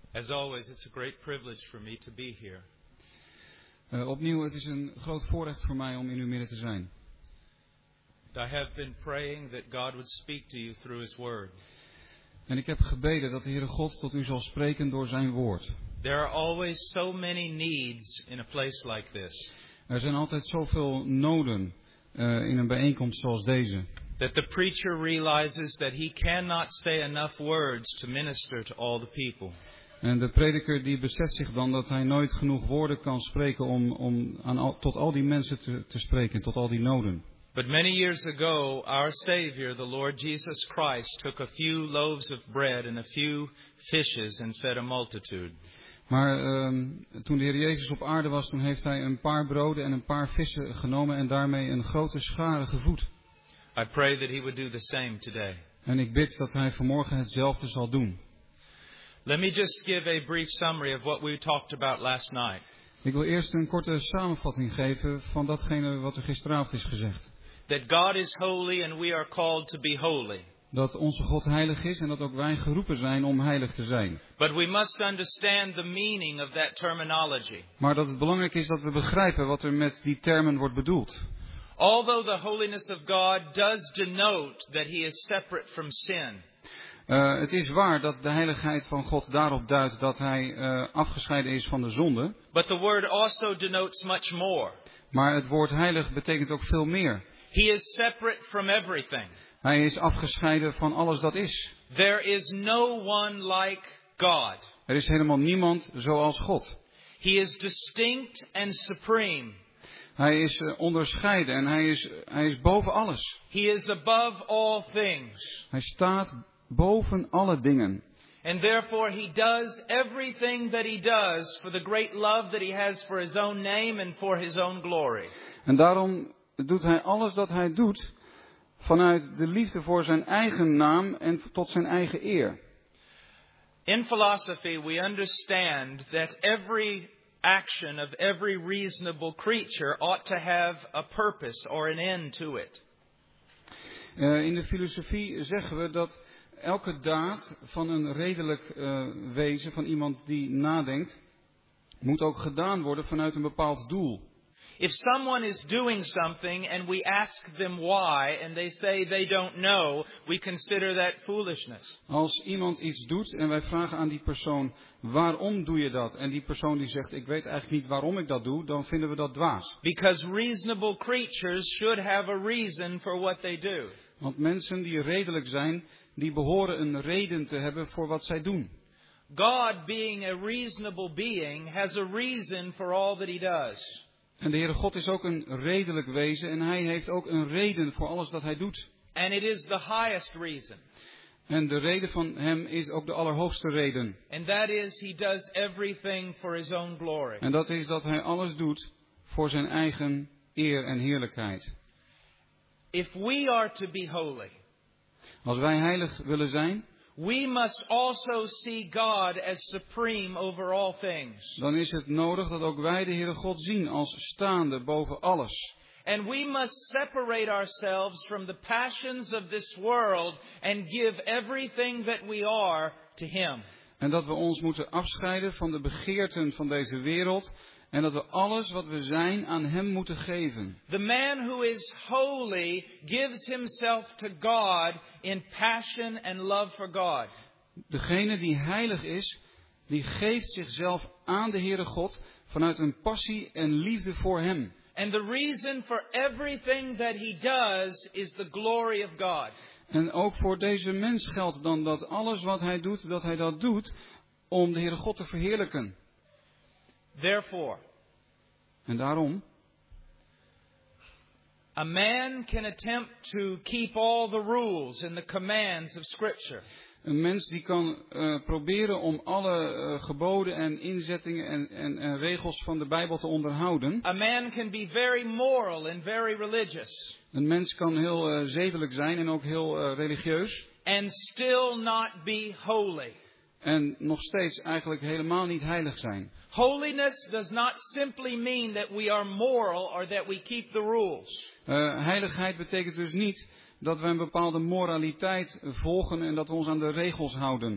As always, it's a great privilege for me to be here. Opnieuw, het is een groot voorrecht voor mij om in uw midden te zijn. I have been praying that God would speak to you through His Word. En ik heb gebeden dat de Heere God tot u zal spreken door zijn woord. There are always so many needs in a place like this. Er zijn altijd zoveel noden in een bijeenkomst zoals deze. That the preacher realizes that he cannot say enough words to minister to all the people. En de prediker die beseft zich dan dat hij nooit genoeg woorden kan spreken om tot al die mensen te spreken, tot al die noden. But many years ago, our Savior, the Lord Jesus Christ, took a few loaves of bread and a few fishes and fed a multitude. Maar toen de Heer Jezus op aarde was, toen heeft hij een paar broden en een paar vissen genomen en daarmee een grote schare gevoed. I pray that He would do the same today. En ik bid dat hij vanmorgen hetzelfde zal doen. Let me just give a brief summary of what we talked about last night. Ik wil eerst een korte samenvatting geven van datgene wat er gisteravond is gezegd. That God is holy and we are called to be holy. Dat onze God heilig is en dat ook wij geroepen zijn om heilig te zijn. But we must understand the meaning of that terminology. Maar dat het belangrijk is dat we begrijpen wat er met die termen wordt bedoeld. Although the holiness of God does denote that He is separate from sin. Het is waar dat de heiligheid van God daarop duidt dat hij afgescheiden is van de zonde. But the word also denotes much more. Maar het woord heilig betekent ook veel meer. He is separate from everything. Hij is afgescheiden van alles dat is. There is no one like God. Er is helemaal niemand zoals God. He is distinct and supreme. Hij is onderscheiden en hij is boven alles. He is above all things. Hij staat boven alle dingen. And therefore He does everything that He does for the great love that He has for His own name and for His own glory. En daarom doet hij alles dat hij doet vanuit de liefde voor zijn eigen naam en tot zijn eigen eer. In philosophy we understand that every action of every reasonable creature ought to have a purpose or an end to it. In de filosofie zeggen we dat elke daad van een redelijk wezen, van iemand die nadenkt, moet ook gedaan worden vanuit een bepaald doel. If someone is doing something and we ask them why and they say they don't know, we consider that foolishness. Als iemand iets doet en wij vragen aan die persoon, waarom doe je dat? En die persoon die zegt, ik weet eigenlijk niet waarom ik dat doe, dan vinden we dat dwaas. Because reasonable creatures should have a reason for what they do. Want mensen die redelijk zijn, die behoren een reden te hebben voor wat zij doen. God, being a reasonable being, has a reason for all that He does. En de Heere God is ook een redelijk wezen en hij heeft ook een reden voor alles dat hij doet. And it is the highest reason. En de reden van hem is ook de allerhoogste reden. And that is He does everything for His own glory. En dat is dat hij alles doet voor zijn eigen eer en heerlijkheid. If we are to be holy, als wij heilig willen zijn, we must also see God as supreme over all things. dan is het nodig dat ook wij de Heere God zien als staande boven alles. And we must separate ourselves from the passions of this world and give everything that we are to Him. En dat we ons moeten afscheiden van de begeerten van deze wereld en dat we alles wat we zijn aan hem moeten geven. The man who is holy gives himself to God in passion and love for God. Degene die heilig is, die geeft zichzelf aan de Heere God vanuit een passie en liefde voor hem. And the reason for everything that he does is the glory of God. En ook voor deze mens geldt dan dat alles wat hij doet, dat hij dat doet om de Heere God te verheerlijken. Therefore, en daarom, a man can attempt to keep all the rules and the commands of Scripture. een mens die kan proberen om alle geboden en inzettingen en regels van de Bijbel te onderhouden. A man can be very moral and very religious. Een mens kan heel zedelijk zijn en ook heel religieus. And still not be holy. En nog steeds eigenlijk helemaal niet heilig zijn. Holiness does not simply mean that we are moral or that we keep the rules. Heiligheid betekent dus niet dat we een bepaalde moraliteit volgen en dat we ons aan de regels houden.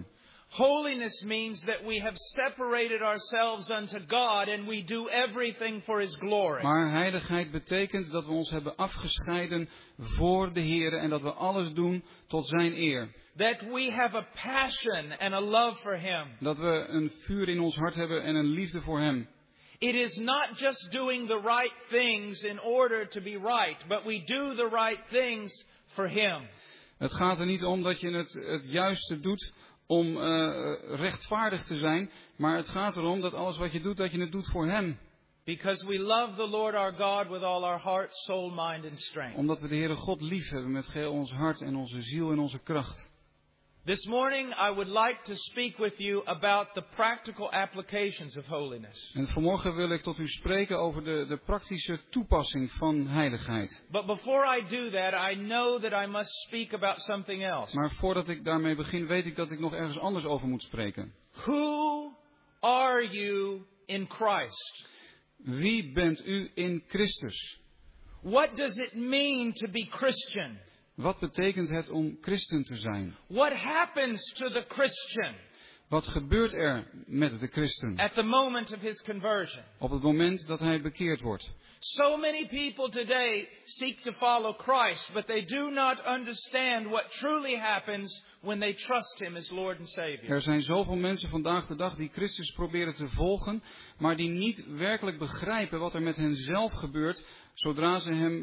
Holiness means that we have separated ourselves unto God and we do everything for His glory. Maar heiligheid betekent dat we ons hebben afgescheiden voor de Heer en dat we alles doen tot zijn eer. That we have a passion and a love for Him. Dat we een vuur in ons hart hebben en een liefde voor Hem. It is not just doing the right things in order to be right, but we do the right things for Him. Het gaat er niet om dat je het juiste doet om rechtvaardig te zijn, maar het gaat erom dat alles wat je doet, dat je het doet voor Hem. Because we love the Lord our God with all our heart, soul, mind and strength. Omdat we de Heere God lief hebben met geheel ons hart en onze ziel en onze kracht. This morning I would like to speak with you about the practical applications of holiness. En vanmorgen wil ik tot u spreken over de praktische toepassing van heiligheid. But before I do that, I know that I must speak about something else. Maar voordat ik daarmee begin, weet ik dat ik nog ergens anders over moet spreken. Who are you in Christ? Wie bent u in Christus? What does it mean to be Christian? Wat betekent het om christen te zijn? What happens to the Christian Wat gebeurt er met de christen at the moment of his conversion? op het moment dat hij bekeerd wordt? So many people today seek to follow Christ, but they do not understand what truly happens when they trust Him as Lord and Savior. Er zijn zoveel mensen vandaag de dag die Christus proberen te volgen, maar die niet werkelijk begrijpen wat er met hen zelf gebeurt, zodra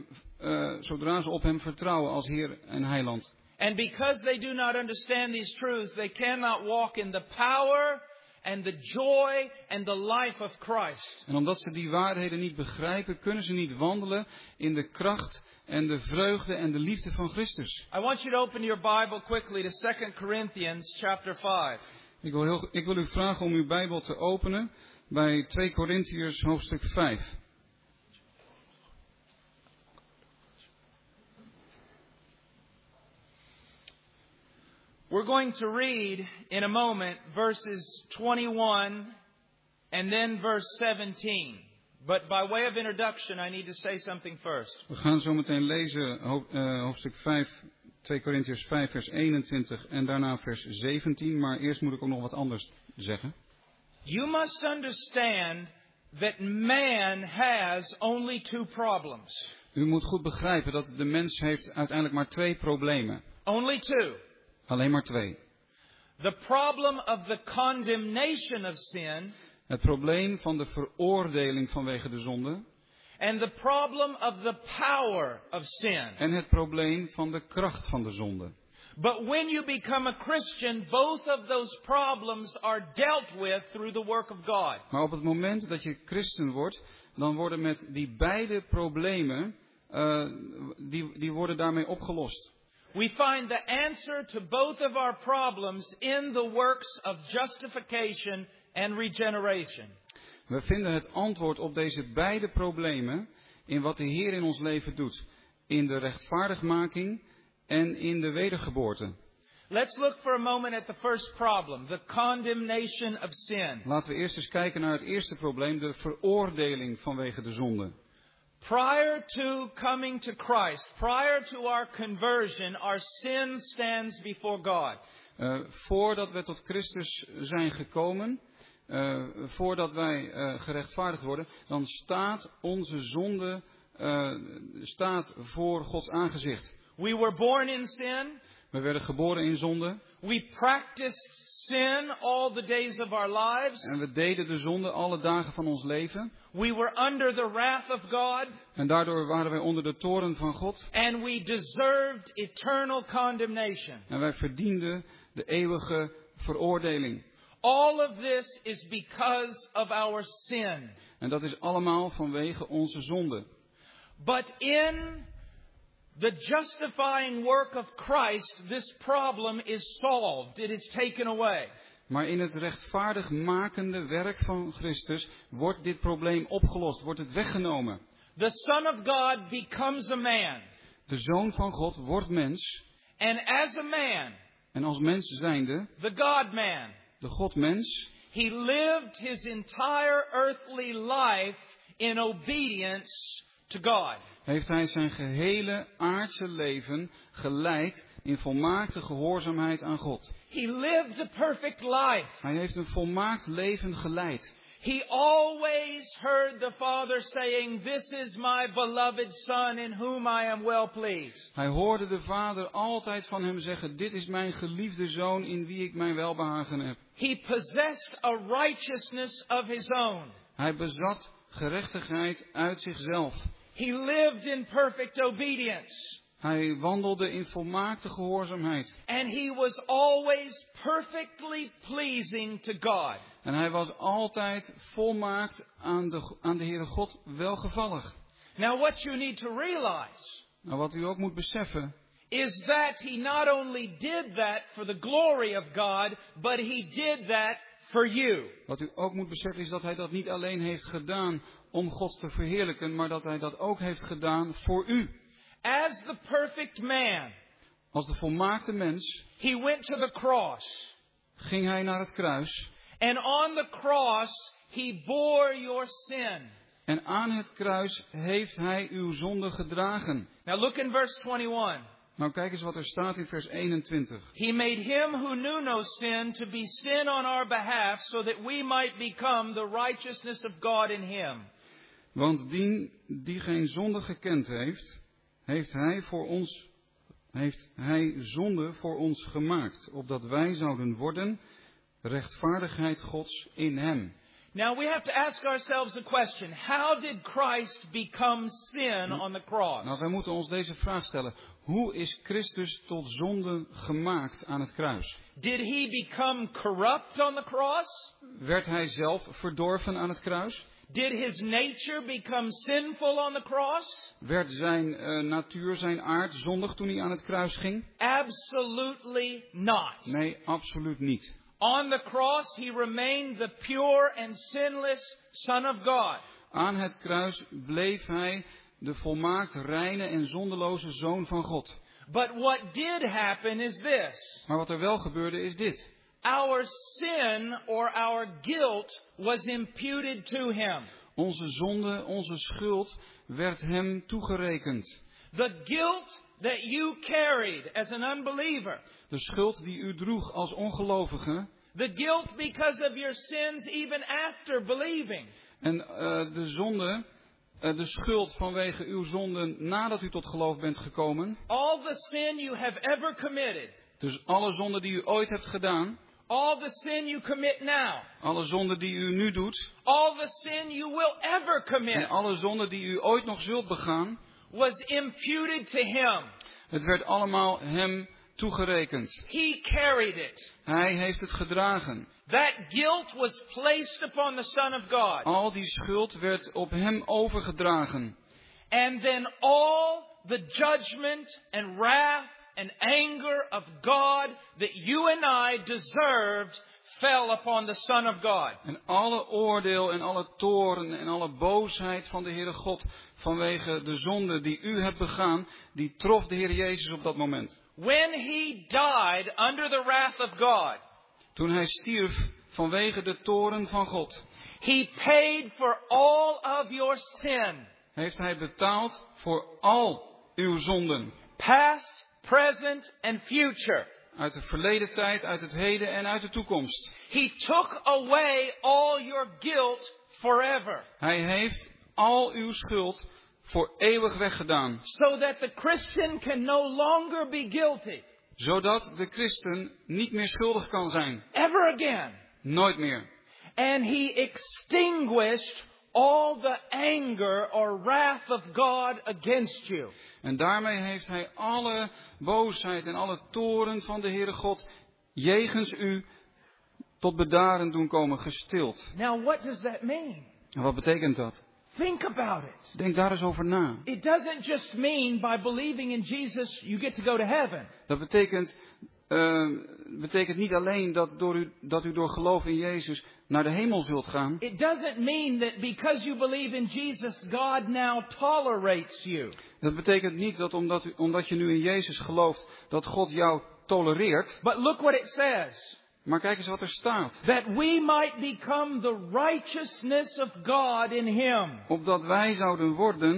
ze op Hem vertrouwen als Heer en Heiland. And because they do not understand these truths, they cannot walk in the power and the joy and the life of Christ. En omdat ze die waarheden niet begrijpen, kunnen ze niet wandelen in de kracht en de vreugde en de liefde van Christus. I want you to open your Bible quickly to 2 Corinthians chapter 5. Ik wil u vragen om uw Bijbel te openen bij 2 Korintiërs hoofdstuk 5. We're going to read in a moment verses 21 and then verse 17. But by way of introduction, I need to say something first. We gaan zo meteen lezen hoofdstuk 5, 2 Korintiërs 5 vers 21 en daarna vers 17. Maar eerst moet ik ook nog wat anders zeggen. You must understand that man has only two problems. U moet goed begrijpen dat de mens heeft uiteindelijk maar 2 problemen. Only two. Alleen maar 2. The problem of the condemnation of sin. Het probleem van de veroordeling vanwege de zonde. And the problem of the power of sin. En het probleem van de kracht van de zonde. But when you become a Christian, both of those problems are dealt with through the work of God. Maar op het moment dat je christen wordt, dan worden met die beide problemen, die worden daarmee opgelost. We find the answer to both of our problems in the works of justification and regeneration. We vinden het antwoord op deze beide problemen in wat de Heer in ons leven doet. In de rechtvaardigmaking en in de wedergeboorte. Let's look for a moment at the first problem, the condemnation of sin. Laten we eerst eens kijken naar het eerste probleem, de veroordeling vanwege de zonde. Prior to coming to Christ, prior to our conversion, our sin stands before God. Voordat we tot Christus zijn gekomen, voordat wij gerechtvaardigd worden, dan staat onze zonde staat voor Gods aangezicht. We were born in sin. We werden geboren in zonde. We practiced sin all the days of our lives. En we deden de zonde alle dagen van ons leven. We were under the wrath of God. En daardoor waren wij onder de toorn van God. And we deserved eternal condemnation. En wij verdienden de eeuwige veroordeling. All of this is because of our sin. En dat is allemaal vanwege onze zonde. But in the justifying work of Christ, this problem is solved. It is taken away. Maar in het rechtvaardigmakende werk van Christus wordt dit probleem opgelost, wordt het weggenomen. The Son of God becomes a man. De Zoon van God wordt mens. And as a man, En als mens zijnde, the God-man, de God-mens, he lived his entire earthly life in obedience to God. heeft hij zijn gehele aardse leven geleid in volmaakte gehoorzaamheid aan God. He lived a perfect life. Hij heeft een volmaakt leven geleid. He always heard the Father saying, "This is my beloved Son in whom I am well pleased." Hij hoorde de Vader altijd van hem zeggen, dit is mijn geliefde Zoon in wie ik mijn welbehagen heb. He possessed a righteousness of his own. Hij bezat gerechtigheid uit zichzelf. He lived in perfect obedience. Hij wandelde in volmaakte gehoorzaamheid. And he was always perfectly pleasing to God. En hij was altijd volmaakt aan de Heere God welgevallig. Now what you need to realize Nou, wat u ook moet beseffen, is that he not only did that for the glory of God, but he did that for you. wat u ook moet beseffen is dat hij dat niet alleen heeft gedaan om God te verheerlijken, maar dat hij dat ook heeft gedaan voor u. As the perfect man, Als de volmaakte mens he went to the cross. ging hij naar het kruis. And on the cross, he bore your sin. En aan het kruis heeft hij uw zonde gedragen. Now look in verse 21. Nou, kijk eens wat er staat in vers 21. He made him who knew no sin to be sin on our behalf, so that we might become the righteousness of God in him. Want die geen zonde gekend heeft, heeft hij zonde voor ons gemaakt, opdat wij zouden worden rechtvaardigheid Gods in hem. Now we have to ask ourselves the question, how did Christ become sin on the cross? Nou, wij moeten ons deze vraag stellen. Hoe is Christus tot zonde gemaakt aan het kruis? Did he become corrupt on the cross? Werd hij zelf verdorven aan het kruis? Did his nature become sinful on the cross? Werd zijn natuur, zijn aard zondig toen hij aan het kruis ging? Absolutely not. Nee, absoluut niet. On the cross, he remained the pure and sinless Son of God. Aan het kruis bleef hij de volmaakt reine en zondeloze Zoon van God. But what did happen is this. Maar wat er wel gebeurde is dit. Our sin or our guilt was imputed to him. Onze zonde, onze schuld werd hem toegerekend. The guilt that you carried as an unbeliever. De schuld die u droeg als ongelovige. The guilt because of your sins even after believing. En de zonde, de schuld vanwege uw zonden nadat u tot geloof bent gekomen. All the sin you have ever committed. Dus alle zonden die u ooit hebt gedaan. All the sin you commit now. Alle zonden die u nu doet. All the sin you will ever commit. En alle zonden die u ooit nog zult begaan. Was imputed to him. Het werd allemaal hem toegerekend. He carried it. Hij heeft het gedragen. That guilt was placed upon the Son of God. Al die schuld werd op hem overgedragen. And then all the judgment and wrath and anger of God that you and I deserved fell upon the Son of God. En alle oordeel en alle toorn en alle boosheid van de Heere God vanwege de zonde die u hebt begaan, die trof de Heer Jezus op dat moment. When he died under the wrath of God, toen hij stierf vanwege de toorn van God, he paid for all of your sin. Heeft hij betaald voor al uw zonden. Past, present and future. Uit de verleden tijd, uit het heden en uit de toekomst. He took away all your guilt forever. Hij heeft al uw schuld voor eeuwig weggedaan. So that the Christian can no longer be guilty. Zodat de christen niet meer schuldig kan zijn. Ever again. Nooit meer. And he extinguished all the anger or wrath of God against you. En daarmee heeft hij alle boosheid en alle toorn van de Heere God jegens u tot bedaren doen komen, gestild. Now what does that mean? En wat betekent dat? Think about it. Denk daar eens over na. It doesn't just mean by believing in Jesus you get to go to heaven. Dat betekent niet alleen dat u door geloof in Jezus naar de hemel zult gaan. It doesn't mean that because you believe in Jesus, God now tolerates you. Dat betekent niet dat omdat je nu in Jezus gelooft, dat God jou tolereert. But look what it says. Maar kijk eens wat er staat. That we might become the righteousness of God in Him. Opdat wij zouden worden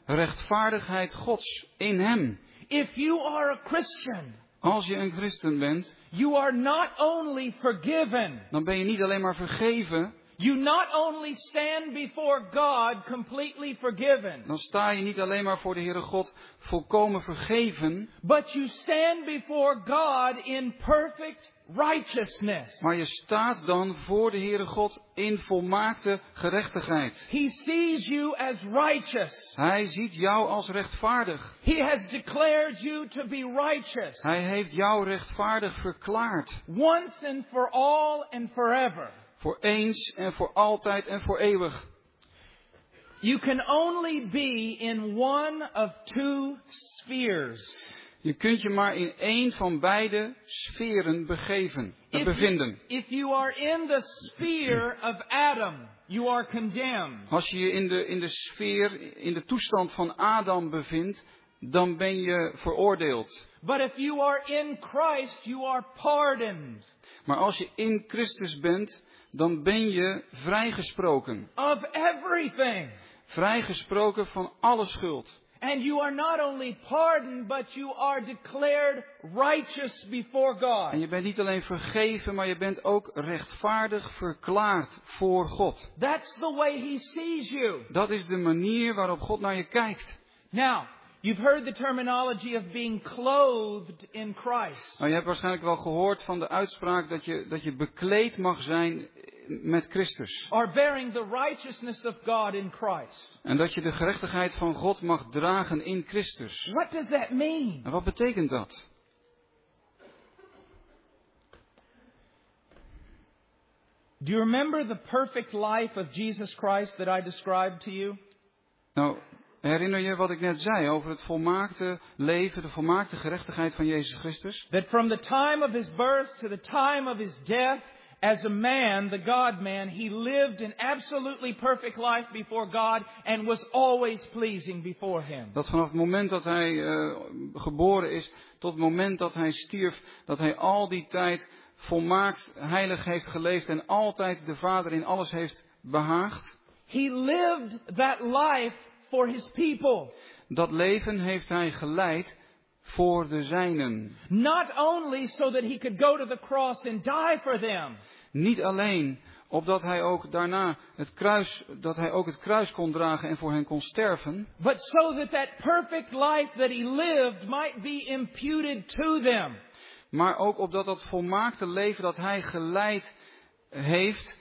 rechtvaardigheid Gods in hem. If you are a Christian, Als je een christen bent, you are not only forgiven, dan ben je niet alleen maar vergeven. you not only stand before God completely forgiven, Dan sta je niet alleen maar voor de Heere God volkomen vergeven. but you stand before God in perfect righteousness. Maar je staat dan voor de Heere God in volmaakte gerechtigheid. He sees you as righteous. Hij ziet jou als rechtvaardig. He has declared you to be righteous. Hij heeft jou rechtvaardig verklaard. Once and for all and forever. Voor eens en voor altijd en voor eeuwig. You can only be in one of two spheres. Je kunt je maar in één van beide sferen bevinden. If you are in the sphere of Adam, you are condemned. Als je je in de sfeer, in de toestand van Adam bevindt, dan ben je veroordeeld. But if you are in Christ, you are pardoned. Maar als je in Christus bent, dan ben je vrijgesproken. Of everything. Vrijgesproken van alle schuld. And you are not only pardoned, but you are declared righteous before God. En je bent niet alleen vergeven, maar je bent ook rechtvaardig verklaard voor God. That's the way He sees you. Dat is de manier waarop God naar je kijkt. Now, you've heard the terminology of being clothed in Christ. Nou, je hebt waarschijnlijk wel gehoord van de uitspraak dat je bekleed mag zijn met Christus. Or bearing the righteousness of God in Christ. En dat je de gerechtigheid van God mag dragen in Christus. What does that mean? En wat betekent dat? Do you remember the perfect life of Jesus Christ that I described to you? Nou, herinner je wat ik net zei over het volmaakte leven, de volmaakte gerechtigheid van Jezus Christus? That from the time of His birth to the time of His death, as a man, the God-man, He lived an absolutely perfect life before God and was always pleasing before Him. Dat vanaf het moment dat hij geboren is, tot het moment dat hij stierf, dat hij al die tijd volmaakt heilig heeft geleefd en altijd de Vader in alles heeft behaagd. He lived that life for His people. Dat leven heeft hij geleid voor de zijnen. Not only so that He could go to the cross and die for them. Niet alleen opdat hij ook daarna het kruis kon dragen en voor hen kon sterven. But so that that perfect life that He lived might be imputed to them. Maar ook opdat dat volmaakte leven dat hij geleid heeft,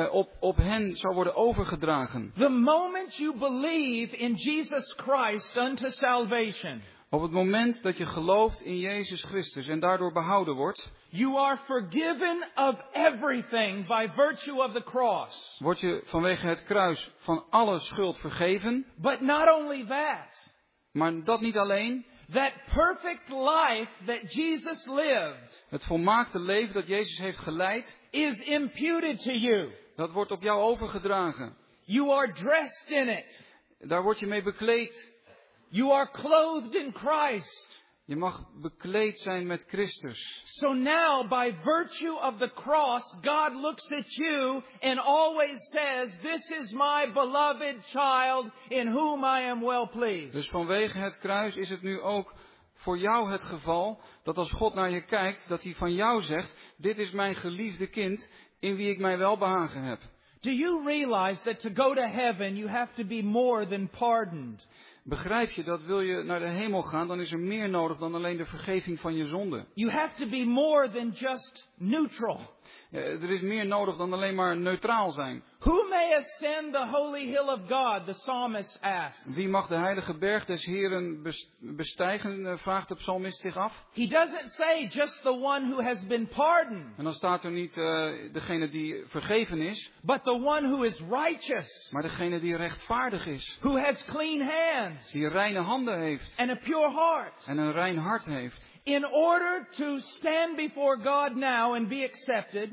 op hen zou worden overgedragen. The moment you believe in Jesus Christ unto salvation, Op het moment dat je gelooft in Jezus Christus en daardoor behouden wordt, you are forgiven of everything by virtue of the cross. word je vanwege het kruis van alle schuld vergeven. But not only that, Maar dat niet alleen. that perfect life that Jesus lived Het volmaakte leven dat Jezus heeft geleid, is imputed to you. dat wordt op jou overgedragen. You are dressed in it. Daar word je mee bekleed. You are clothed in Christ. Je mag bekleed zijn met Christus. So now, by virtue of the cross, God looks at you and always says, "This is my beloved child in whom I am well pleased." Dus vanwege het kruis is het nu ook voor jou het geval dat als God naar je kijkt, dat hij van jou zegt, dit is mijn geliefde kind in wie ik mij welbehagen heb. Do you realize that to go to heaven you have to be more than pardoned? Begrijp je dat wil je naar de hemel gaan, dan is er meer nodig dan alleen de vergeving van je zonde. You have to be more than just neutral. Er is meer nodig dan alleen maar neutraal zijn. Who may ascend the holy hill of God? The psalmist asked. Wie mag de heilige berg des Heeren bestijgen, vraagt de psalmist zich af. He doesn't say just the one who has been pardoned, En dan staat er niet degene die vergeven is, but the one who is righteous, maar degene die rechtvaardig is. who has clean hands Die reine handen heeft and a pure heart. en een rein hart heeft. In order to stand before God now and be accepted,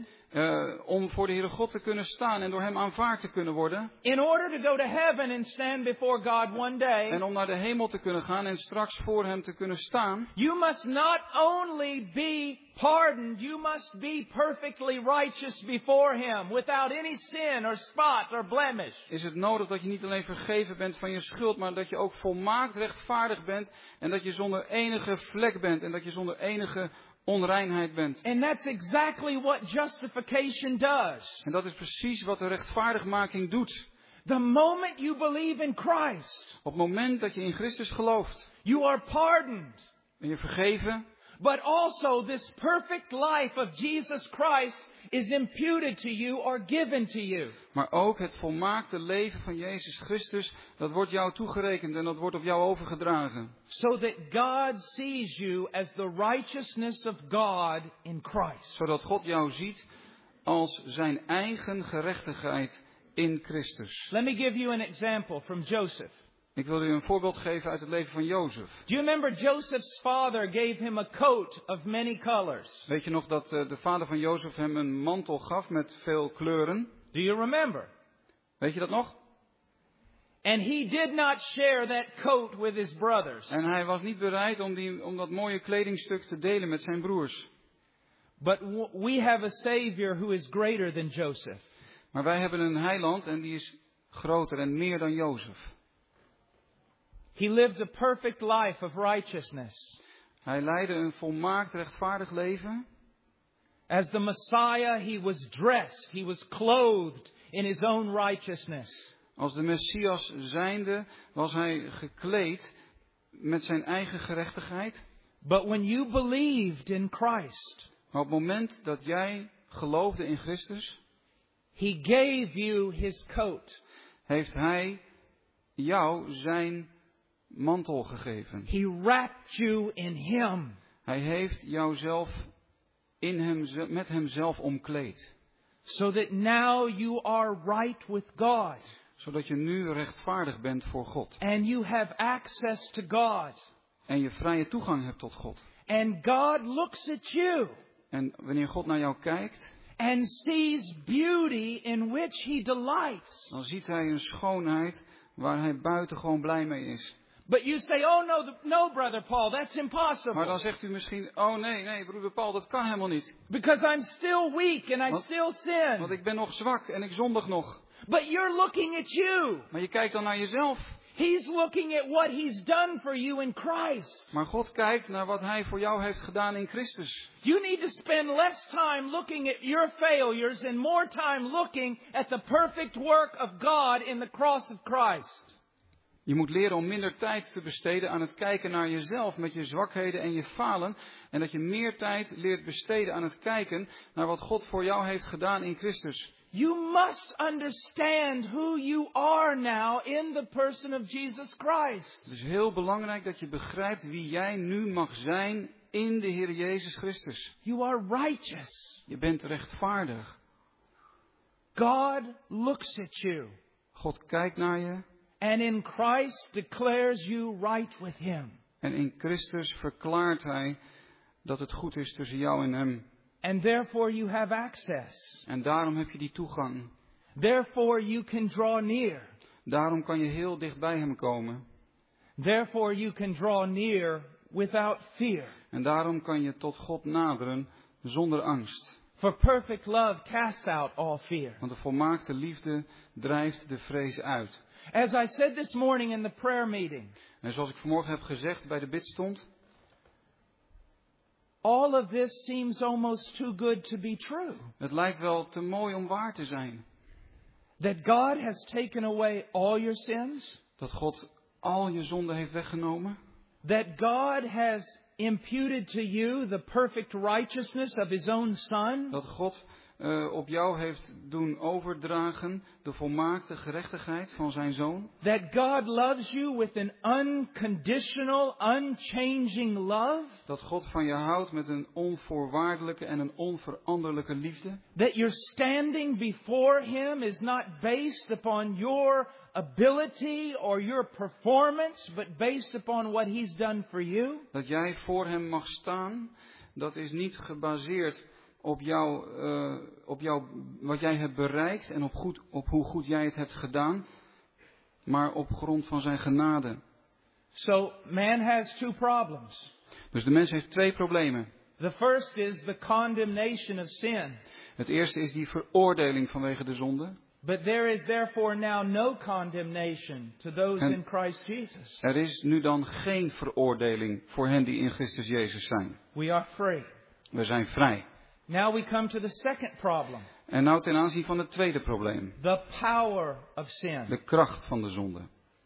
Om voor de Heere God te kunnen staan en door hem aanvaard te kunnen worden. in order to go to heaven and stand before God one day, En om naar de hemel te kunnen gaan en straks voor hem te kunnen staan. you must not only be pardoned, you must be perfectly righteous before Him, without any sin or spot or blemish. Is het nodig dat je niet alleen vergeven bent van je schuld, maar dat je ook volmaakt rechtvaardig bent en dat je zonder enige vlek bent en dat je zonder enige onreinheid bent. And that's exactly what justification does. En dat is precies wat de rechtvaardigmaking doet. The moment you believe in Christ, Op het moment dat je in Christus gelooft, you are pardoned. ben je vergeven. But also this perfect life of Jesus Christ is imputed to you or given to you. Maar ook het volmaakte leven van Jezus Christus, dat wordt jou toegerekend en dat wordt op jou overgedragen. So that God sees you as the righteousness of God in Christ. Zodat God jou ziet als zijn eigen gerechtigheid in Christus. Let me give you an example from Joseph. Ik wil u een voorbeeld geven uit het leven van Jozef. Do you remember Joseph's father gave him a coat of many colors? Weet je nog dat de vader van Jozef hem een mantel gaf met veel kleuren? Do you remember? Weet je dat nog? And he did not share that coat with his brothers. En hij was niet bereid om dat mooie kledingstuk te delen met zijn broers. But we have a Savior who is greater than Joseph. Maar wij hebben een heiland en die is groter en meer dan Jozef. He lived a perfect life of righteousness. Hij leidde een volmaakt rechtvaardig leven. As the Messiah, he was dressed, he was clothed in his own righteousness. Als de Messias zijnde was hij gekleed met zijn eigen gerechtigheid. But when you believed in Christ, Maar op het moment dat jij geloofde in Christus, He gave you His coat. heeft hij jou zijn mantel gegeven. He wrapped you in Him. Hij heeft jouzelf met hemzelf omkleed. So that now you are right with God. Zodat je nu rechtvaardig bent voor God. And you have access to God. En je vrije toegang hebt tot God. And God looks at you. En wanneer God naar jou kijkt, and sees beauty in which He delights. dan ziet hij een schoonheid waar hij buitengewoon blij mee is. But you say, oh no, brother Paul, that's impossible. Maar dan zegt u misschien, oh nee, broeder Paul, dat kan helemaal niet. Because I'm still weak and I still sin. Want ik ben nog zwak en ik zondig nog. But you're looking at you. Maar je kijkt dan naar jezelf. He's looking at what He's done for you in Christ. Maar God kijkt naar wat hij voor jou heeft gedaan in Christus. You need to spend less time looking at your failures and more time looking at the perfect work of God in the cross of Christ. Je moet leren om minder tijd te besteden aan het kijken naar jezelf met je zwakheden en je falen. En dat je meer tijd leert besteden aan het kijken naar wat God voor jou heeft gedaan in Christus. You must understand who you are now in the person of Jesus Christ. Het is heel belangrijk dat je begrijpt wie jij nu mag zijn in de Heer Jezus Christus. You are righteous. Je bent rechtvaardig. God looks at you. God kijkt naar je. And in Christ declares you right with Him. En in Christus verklaart hij dat het goed is tussen jou en hem. And therefore you have access. En daarom heb je die toegang. Therefore you can draw near. Daarom kan je heel dicht bij hem komen. Therefore you can draw near without fear. En daarom kan je tot God naderen zonder angst. For perfect love casts out all fear. Want de volmaakte liefde drijft de vrees uit. As I said this morning in the prayer meeting. En zoals ik vanmorgen heb gezegd bij de bidstond. All of this seems almost too good to be true. Het lijkt wel te mooi om waar te zijn. That God has taken away all your sins. Dat God al je zonden heeft weggenomen. That God has imputed to you the perfect righteousness of His own Son. Dat God op jou heeft doen overdragen de volmaakte gerechtigheid van zijn Zoon. That God loves you with an unconditional, unchanging love. Dat God van je houdt met een onvoorwaardelijke en een onveranderlijke liefde. That your standing before Him is not based upon your ability or your performance, but based upon what He's done for you. Dat jij voor hem mag staan, dat is niet gebaseerd op wat jij hebt bereikt en op hoe goed jij het hebt gedaan, maar op grond van zijn genade. So man has two problems. Dus de mens heeft twee problemen. The first is the condemnation of sin. Het eerste is die veroordeling vanwege de zonde. But there is therefore now no condemnation to those in Christ Jesus. Er is nu dan geen veroordeling voor hen die in Christus Jezus zijn. We are free. We zijn vrij. Now we come to the second problem. En nou ten aanzien van het tweede probleem. The power of sin. De kracht van de zonde.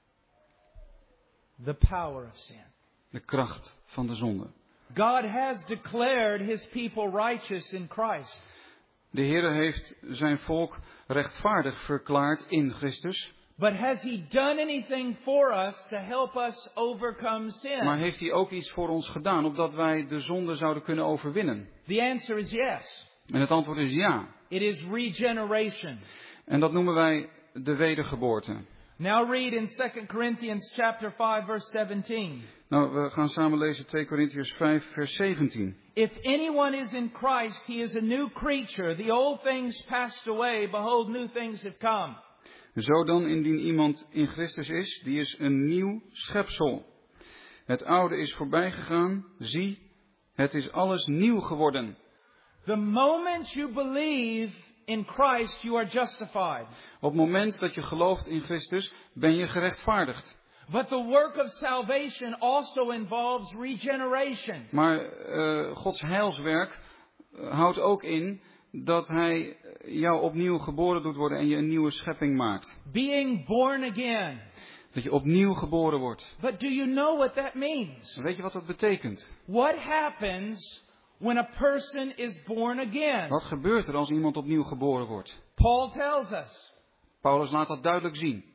The power of sin. De kracht van de zonde. God has declared His people righteous in Christ. De Heer heeft zijn volk rechtvaardig verklaard in Christus. But has He done anything for us to help us overcome sin? Maar heeft hij ook iets voor ons gedaan, opdat wij de zonde zouden kunnen overwinnen? The answer is yes. En het antwoord is ja. It is regeneration. En dat noemen wij de wedergeboorte. Now read in 2 Corinthians chapter 5 verse 17. Nou, we gaan samen lezen 2 Korintiërs 5 vers 17. If anyone is in Christ, he is a new creature. The old things passed away. Behold, new things have come. Zo dan, indien iemand in Christus is, die is een nieuw schepsel. Het oude is voorbij gegaan. Zie, het is alles nieuw geworden. The moment you believe in Christ, you are justified. Op het moment dat je gelooft in Christus, ben je gerechtvaardigd. But the work of salvation also involves regeneration. Maar Gods heilswerk houdt ook in dat Hij jou opnieuw geboren doet worden en je een nieuwe schepping maakt. Being born again. Dat je opnieuw geboren wordt. But do you know what that means? Weet je wat dat betekent? What happens when a person is born again? Wat gebeurt er als iemand opnieuw geboren wordt? Paul tells us. Paulus laat dat duidelijk zien.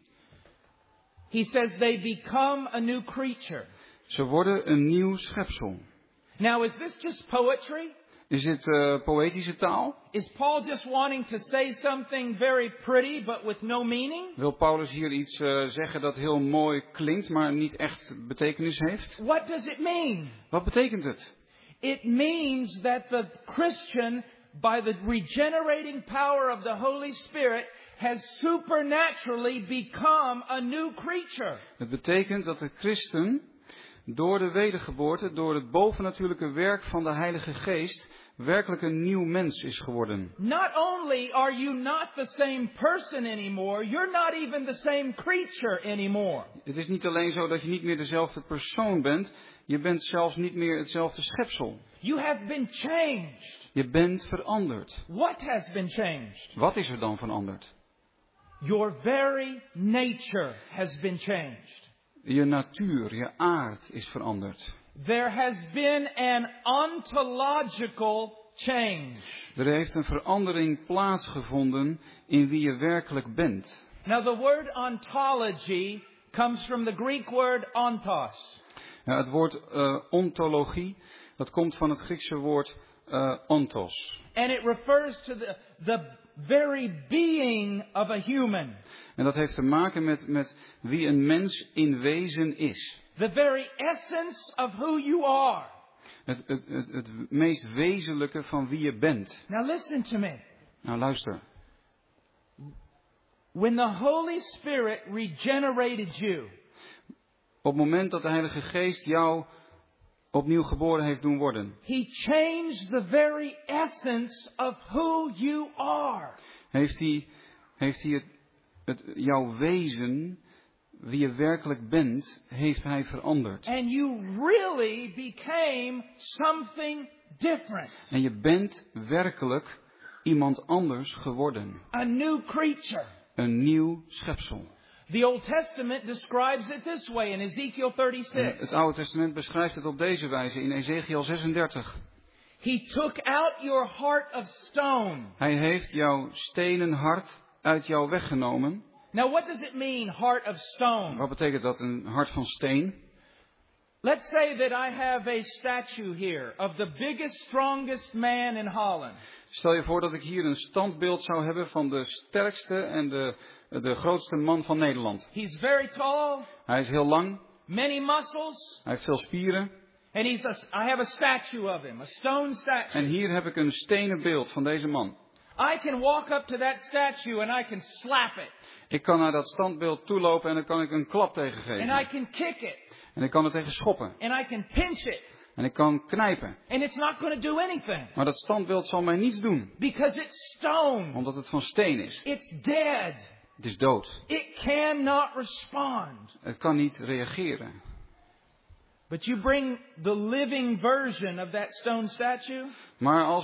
He says they become a new creature. Ze worden een nieuw schepsel. Now, is this just poetry? Is dit poëtische taal? Is Paul just wanting to say something very pretty but with no meaning? Wil Paulus hier iets zeggen dat heel mooi klinkt, maar niet echt betekenis heeft? What does it mean? Wat betekent het? It means that the Christian, by the regenerating power of the Holy Spirit, has supernaturally become a new creature. Het betekent dat de christen door de wedergeboorte, door het bovennatuurlijke werk van de Heilige Geest, werkelijk een nieuw mens is geworden. Not only are you not the same person anymore, you're not even the same creature anymore. Het is niet alleen zo dat je niet meer dezelfde persoon bent, je bent zelfs niet meer hetzelfde schepsel. You have been changed. Je bent veranderd. What has been changed? Wat is er dan veranderd? Your very nature has been changed. Je natuur, je aard is veranderd. There has been an ontological change. Er heeft een verandering plaatsgevonden in wie je werkelijk bent. Now the word ontology comes from the Greek word ontos. Ja, het woord ontologie, dat komt van het Griekse woord ontos. And it refers to the very being of a human. En dat heeft te maken met wie een mens in wezen is. The very essence of who you are. Het meest wezenlijke van wie je bent. Now listen to me. Nou luister. When the Holy Spirit regenerated you. Op het moment dat de Heilige Geest jou opnieuw geboren heeft doen worden. He changed the very essence of who you are. Heeft hij jouw wezen, wie je werkelijk bent, heeft hij veranderd. And you really became something different. En je bent werkelijk iemand anders geworden. A new creature. Een nieuw schepsel. The Old Testament describes it this way in Ezekiel 36. Het Oude Testament beschrijft het op deze wijze in Ezekiel 36. He took out your heart of stone. Hij heeft jouw stenen hart uit jou weggenomen. Now what does it mean, heart of stone? Wat betekent dat, een hart van steen? Let's say that I have a statue here of the biggest, strongest man in Holland. Stel je voor dat ik hier een standbeeld zou hebben van de sterkste en de grootste man van Nederland. He's very tall. Hij is heel lang. Many muscles. Hij heeft veel spieren. And I have a statue of him, a stone statue. En hier heb ik een stenen beeld van deze man. I can walk up to that statue and I can slap it. Ik kan naar dat standbeeld toelopen en dan kan ik een klap tegen geven. And I can kick it. En ik kan er tegen schoppen. And I can pinch it. En ik kan knijpen. And it's not going to do anything. Maar dat standbeeld zal mij niets doen. Because it's stone. Omdat het van steen is. It's dead. Het is dood. It cannot respond. Het kan niet reageren. But you bring the living version of that stone statue. Maar als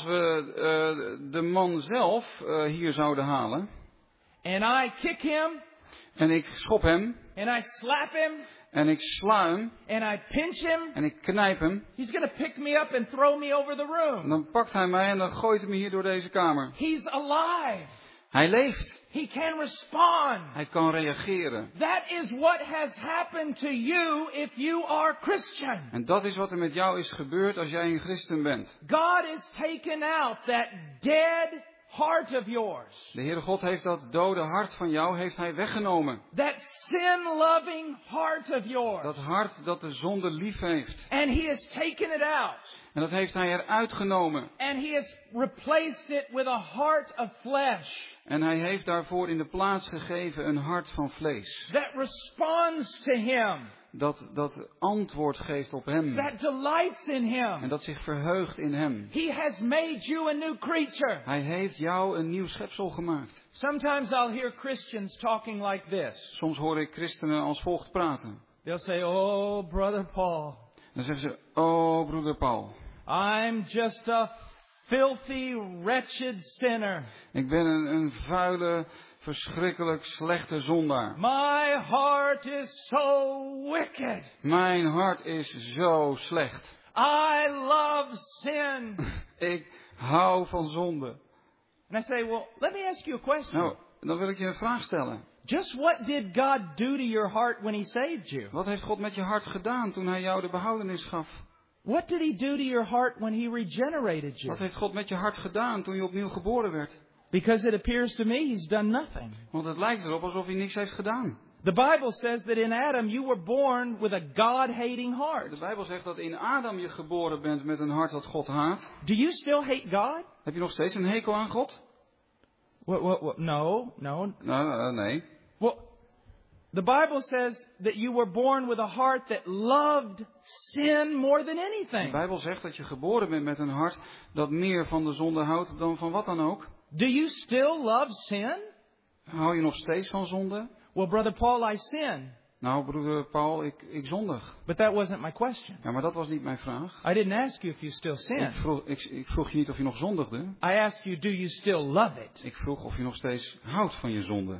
we de man zelf hier zouden halen. And I kick him. En ik schop hem. And I slap him. En ik sla hem. And I pinch him. En ik knijp hem. He's going to pick me up and throw me over the En room. dan pakt hij mij en dan gooit hij me hier door deze kamer. He's alive. Hij leeft. He can respond. Hij kan reageren. That is what has happened to you if you are Christian. En dat is wat er met jou is gebeurd als jij een christen bent. God has taken out that dead heart of yours. De Heere God heeft dat dode hart van jou heeft hij weggenomen. That sin-loving heart of yours. Dat hart dat de zonde lief heeft. And He has taken it out. En dat heeft hij eruit genomen. And He has replaced it with a heart of flesh. En hij heeft daarvoor in de plaats gegeven een hart van vlees. That responds to Him. Dat antwoord geeft op hem. That delights in En Him. dat zich verheugt in hem. He has made you a new creature. Hij heeft jou een nieuw schepsel gemaakt. Sometimes I'll hear Christians talking like this. Soms hoor ik christenen als volgt praten. They'll say, "Oh, Brother Paul, Dan zeggen ze, oh broeder Paul. I'm just a filthy, wretched sinner. Ik ben een vuile, verschrikkelijk slechte zondaar. My heart is so wicked. Mijn hart is zo slecht. I love sin." Ik hou van zonde. And I say, well, let me ask you a question. Nou, dan wil ik je een vraag stellen. Just what did God do to your heart when He saved you? Wat heeft God met je hart gedaan toen hij jou de behoudenis gaf? What did He do to your heart when He regenerated you? Wat heeft God met je hart gedaan toen je opnieuw geboren werd? Because it appears to me He's done nothing. Want het lijkt erop alsof hij niks heeft gedaan. The Bible says that in Adam you were born with a God-hating heart. De Bijbel zegt dat in Adam je geboren bent met een hart dat God haat. Do you still hate God? Heb je nog steeds een hekel aan God? What? No. Nou, nee. Well, the Bible says that you were born with a heart that loved sin more than De anything. Bijbel zegt dat je geboren bent met een hart dat meer van de zonde houdt dan van wat dan ook. Do you still love sin? Hou je nog steeds van zonde? Well, Brother Paul, I sin. Nou, broeder Paul, ik zondig. But that wasn't my question. Ja, maar dat was niet mijn vraag. I didn't ask you if you still sin. Ik vroeg je niet of je nog zondigde. I asked you, do you still love it? Ik vroeg of je nog steeds houdt van je zonde.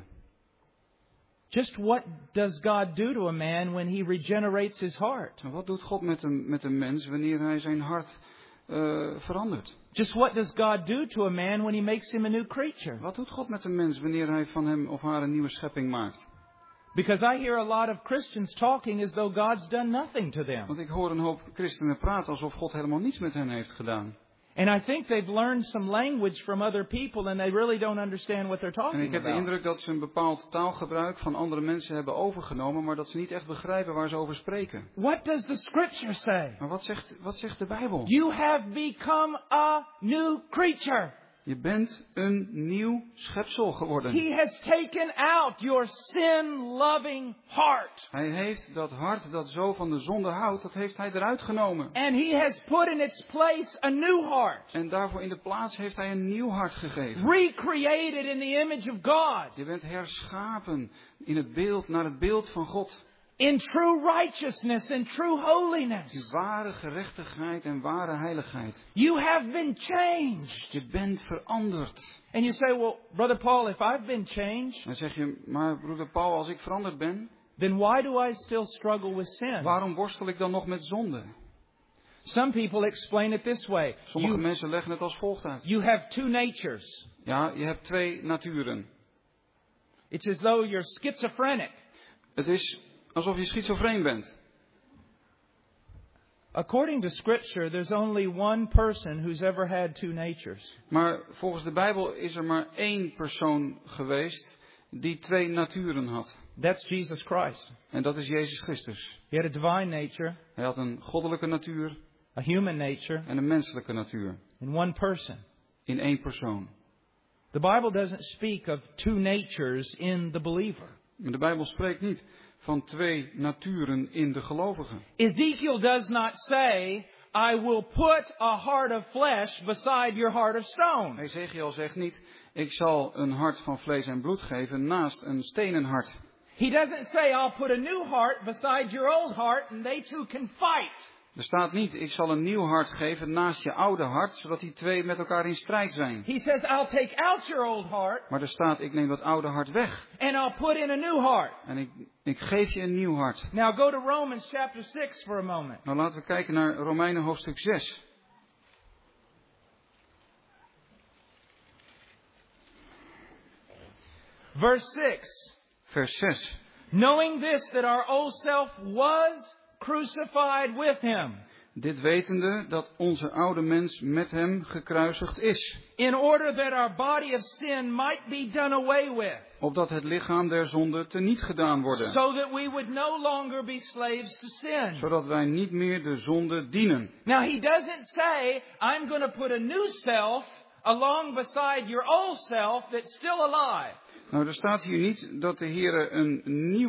Just what does God do to a man when He regenerates his heart? En wat doet God met een mens wanneer hij zijn hart verandert? Just what does God do to a man when He makes him a new creature? Wat doet God met een mens wanneer hij van hem of haar een nieuwe schepping maakt? Because I hear a lot of Christians talking as though God's done nothing to them. Want ik hoor een hoop christenen praten alsof God helemaal niets met hen heeft gedaan. And I think they've learned some language from other people and they really don't understand what they're En ik talking heb de about. indruk dat ze een bepaald taalgebruik van andere mensen hebben overgenomen, maar dat ze niet echt begrijpen waar ze over spreken. What does the Scripture say? Maar wat zegt de Bijbel? You have become a new creature. Je bent een nieuw schepsel geworden. He has taken out your sin-loving heart. Hij heeft dat hart dat zo van de zonde houdt, dat heeft hij eruit genomen. And He has put in its place a new heart. En daarvoor in de plaats heeft hij een nieuw hart gegeven. Recreated in the image of God. Je bent herschapen in het beeld, naar het beeld van God. In true righteousness and true Die holiness. ware gerechtigheid en ware heiligheid. You have been changed. Je bent veranderd. And you say, well, Brother Paul, if I've been changed, Dan zeg je, maar broeder Paul, als ik veranderd ben, then why do I still struggle with sin? waarom worstel ik dan nog met zonde? Some people explain it this way. Sommige mensen leggen het als volgt uit. You have two natures. Ja, je hebt twee naturen. It's as though you're schizophrenic. Het is alsof je schizofreen bent. According to Scripture, there's only one person who's ever had two natures. Maar volgens de Bijbel is er maar één persoon geweest die twee naturen had. That's Jesus Christ. En dat is Jezus Christus. He had a divine nature, Hij had een goddelijke natuur a human nature, en een menselijke natuur. in one person. In één persoon. The Bible doesn't speak of two natures in the believer. Maar de Bijbel spreekt niet van twee naturen in de gelovigen. Ezekiel does not say I will put a heart of flesh beside your heart of stone. Ezechiel zegt niet, ik zal een hart van vlees en bloed geven naast een stenen hart. He doesn't say, I'll put a new heart beside your old heart and they two can fight. Er staat niet, ik zal een nieuw hart geven naast je oude hart, zodat die twee met elkaar in strijd zijn. He says, I'll take out your old heart Maar er staat, ik neem dat oude hart weg. and I'll put in a new heart. En ik geef je een nieuw hart. Now go to Romans chapter 6 for a moment. Nou, laten we kijken naar Romeinen hoofdstuk 6. Verse 6. Vers 6. Knowing this, that our old self was crucified with him, Dit wetende dat onze oude mens met hem gekruisigd is. in order that our body of sin might be done away with, Opdat het lichaam der zonde teniet gedaan worden. so that we would no longer be slaves to sin. Zodat wij niet meer de zonde dienen. Now he doesn't say, I'm going to put a new self along beside your old self that's still alive. Nou, er staat hier niet dat de Heer een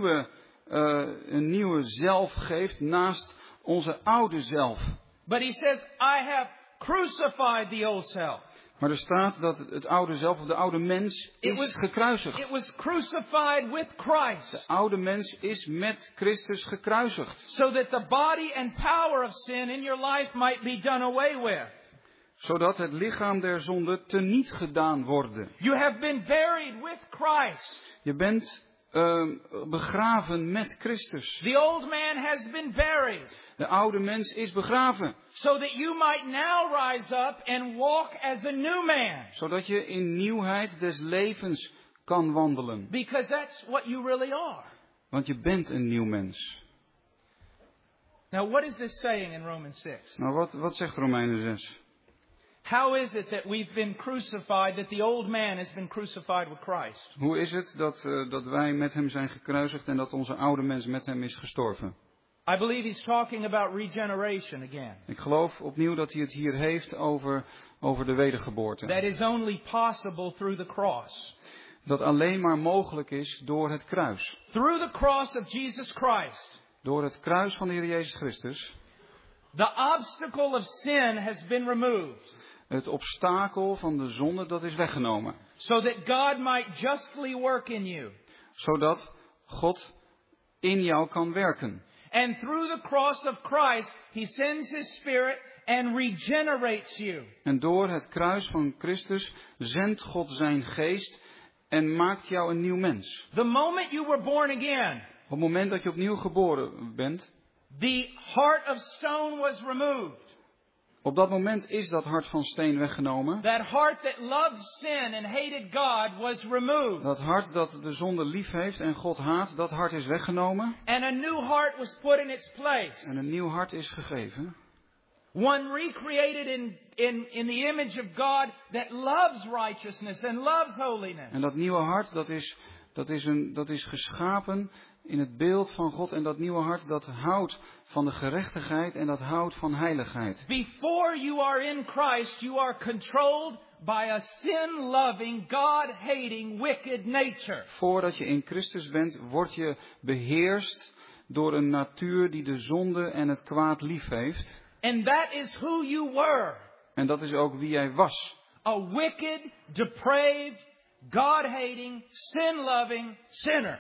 nieuwe zelf geeft naast onze oude zelf. But he says, I have crucified the old self. Maar er staat dat het oude zelf, of de oude mens, is gekruisigd. It was crucified with Christ, De oude mens is met Christus gekruisigd. so that the body and power of sin in your life might be done away with. Zodat het lichaam der zonde teniet gedaan worden. You have been buried with Christ. Je bent begraven met Christus. The old man has been buried, De oude mens is begraven. so that you might now rise up and walk as a new man. Zodat je in nieuwheid des levens kan wandelen. Because that's what you really are. Want je bent een nieuw mens. Now what is this saying in Romans 6? Nou, wat zegt Romeinen 6? How is it that we've been crucified, that the old man has been crucified with Christ? Hoe is het dat wij met hem zijn gekruisigd en dat onze oude mens met hem is gestorven? I believe he's talking about regeneration again. Ik geloof opnieuw dat hij het hier heeft over de wedergeboorte. That is only possible through the cross. Dat alleen maar mogelijk is door het kruis. Through the cross of Jesus Christ, Door het kruis van de Heer Jezus Christus. the obstacle of sin has been removed, Het obstakel van de zonde, dat is weggenomen. so that God might justly work in you. Zodat God in jou kan werken. And through the cross of Christ, He sends His Spirit and regenerates you. En door het kruis van Christus zendt God zijn geest en maakt jou een nieuw mens. The moment you were born again, Op het moment dat je opnieuw geboren bent, the heart of stone was removed. op dat moment is dat hart van steen weggenomen. That heart that loved sin and hated God was removed. Dat hart dat de zonde lief heeft en God haat, dat hart is weggenomen. And a new heart was put in its place. En een nieuw hart is gegeven. One recreated in the image of God that loves righteousness and loves holiness. En dat nieuwe hart, dat is geschapen in het beeld van God. En dat nieuwe hart, dat houdt van de gerechtigheid en dat houdt van heiligheid. Before you are in Christ, you are controlled by a sin-loving, God-hating, wicked nature. Voordat je in Christus bent, word je beheerst door een natuur die de zonde en het kwaad lief heeft. And that is who you were. En dat is ook wie jij was. A wicked, depraved, God-hating, sin-loving sinner.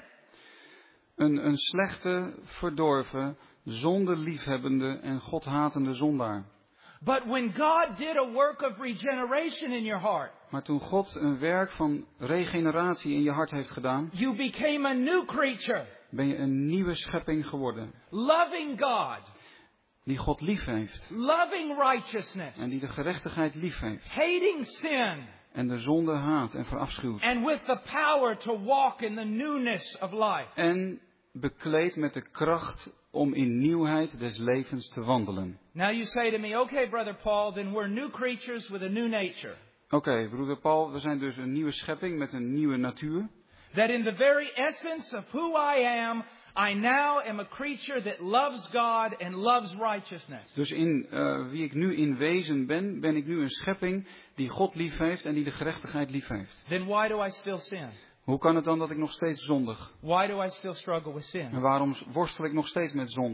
Een slechte, verdorven, zonde-liefhebbende en God-hatende zondaar. But when God did a work of regeneration in your heart, Maar toen God een werk van regeneratie in je hart heeft gedaan, you became a new creature, ben je een nieuwe schepping geworden. loving God, Die God lief heeft. loving righteousness, En die de gerechtigheid lief heeft. hating sin, En de zonde haat en verafschuwt. and with the power to walk in the newness of life. En bekleed met de kracht om in nieuwheid des levens te wandelen. Now you say to me, okay, Brother Paul, then we're new creatures with a new nature. Oké, broeder Paul, we zijn dus een nieuwe schepping met een nieuwe natuur. That in the very essence of who I now am a creature that loves God and loves righteousness. Dus in wie ik nu in wezen ben, ben ik nu een schepping die God lief heeft en die de gerechtigheid lief heeft. Then why do I still sin? Hoe kan het dan dat ik nog steeds zondig? Why do I still struggle with sin? En waarom worstel ik nog steeds met zonde?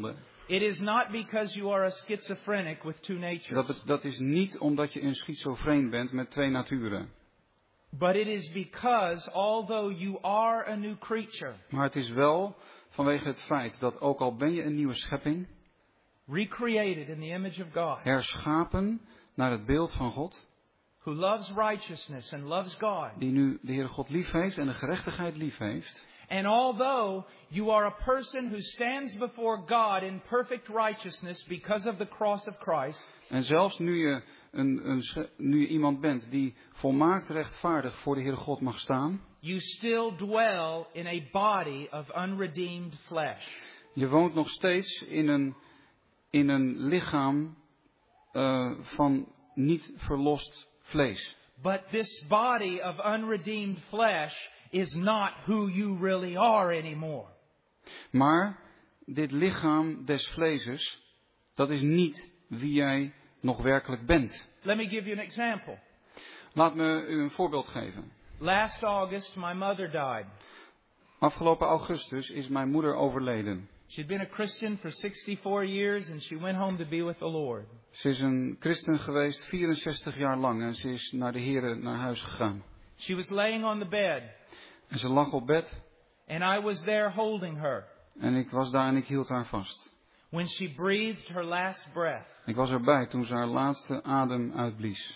It is not because you are a schizophrenic with two natures. Dat is niet omdat je een schizofreen bent met twee naturen. But it is because, although you are a new creature, Maar het is wel vanwege het feit dat ook al ben je een nieuwe schepping, recreated in the image of God, herschapen naar het beeld van God, who loves righteousness and loves God, die nu de Heere God lief heeft en de gerechtigheid lief heeft. and although you are a person who stands before God in perfect righteousness because of the cross of Christ, En zelfs nu je iemand bent die volmaakt rechtvaardig voor de Heere God mag staan, you still dwell in a body of unredeemed flesh. je woont nog steeds in een lichaam van niet verlost vlees. But this body of unredeemed flesh is not who you really are anymore. Maar dit lichaam des vleeses, dat is niet wie jij nog werkelijk bent. Let me give you an example. Laat me u een voorbeeld geven. Last August, my mother died. Afgelopen augustus is mijn moeder overleden. She'd been a Christian for 64 years and she went home to be with the Lord. Ze is een christen geweest 64 jaar lang en ze is naar de Heere naar huis gegaan. She was laying on the bed En ze lag op bed and I was there holding her en ik was daar en ik hield haar vast. when she breathed her last breath. Ik was erbij toen ze haar laatste adem uitblies.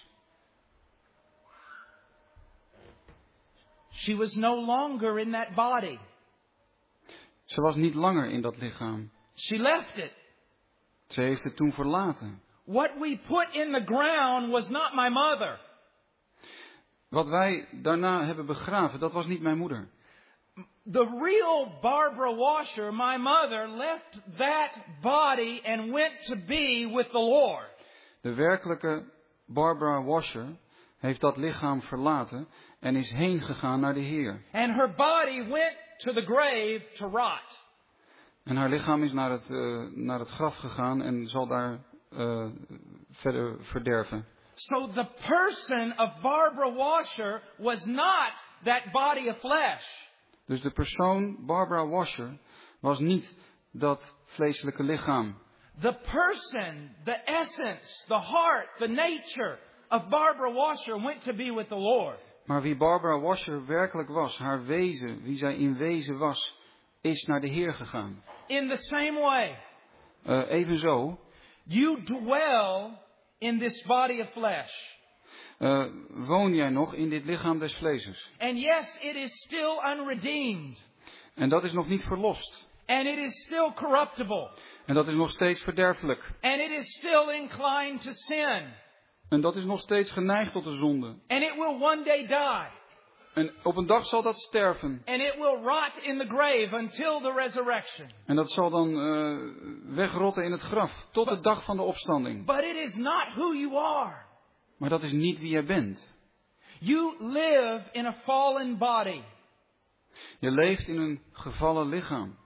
She was no longer in that body. Ze was niet langer in dat lichaam. She left it. Ze heeft het toen verlaten. What we put in the ground was not my mother. Wat wij daarna hebben begraven, dat was niet mijn moeder. The real Barbara Washer, my mother, left that body and went to be with the Lord. De werkelijke Barbara Washer heeft dat lichaam verlaten en is heen gegaan naar de Heer. And her body went to the grave to rot. En haar lichaam is naar het graf gegaan en zal daar verder verderven. So the person of Barbara Washer was not that body of flesh. Dus de persoon Barbara Washer was niet dat vleeselijke lichaam. The person, the essence, the heart, the nature of Barbara Washer went to be with the Lord. Maar wie Barbara Washer werkelijk was, haar wezen, wie zij in wezen was, is naar de Heer gegaan. In the same way, Evenzo, you dwell in this body of flesh. woon jij nog in dit lichaam des vleeses. And yes, it is still unredeemed. En dat is nog niet verlost. And it is still corruptible. En dat is nog steeds verderfelijk. And it is still inclined to sin. En dat is nog steeds geneigd tot de zonde. And it will one day die. En op een dag zal dat sterven. And it will rot in the grave until the resurrection. En dat zal dan wegrotten in het graf. Tot de dag van de opstanding. But it is not who you are. Maar dat is niet wie jij bent. You live in a fallen body. Je leeft in een gevallen lichaam.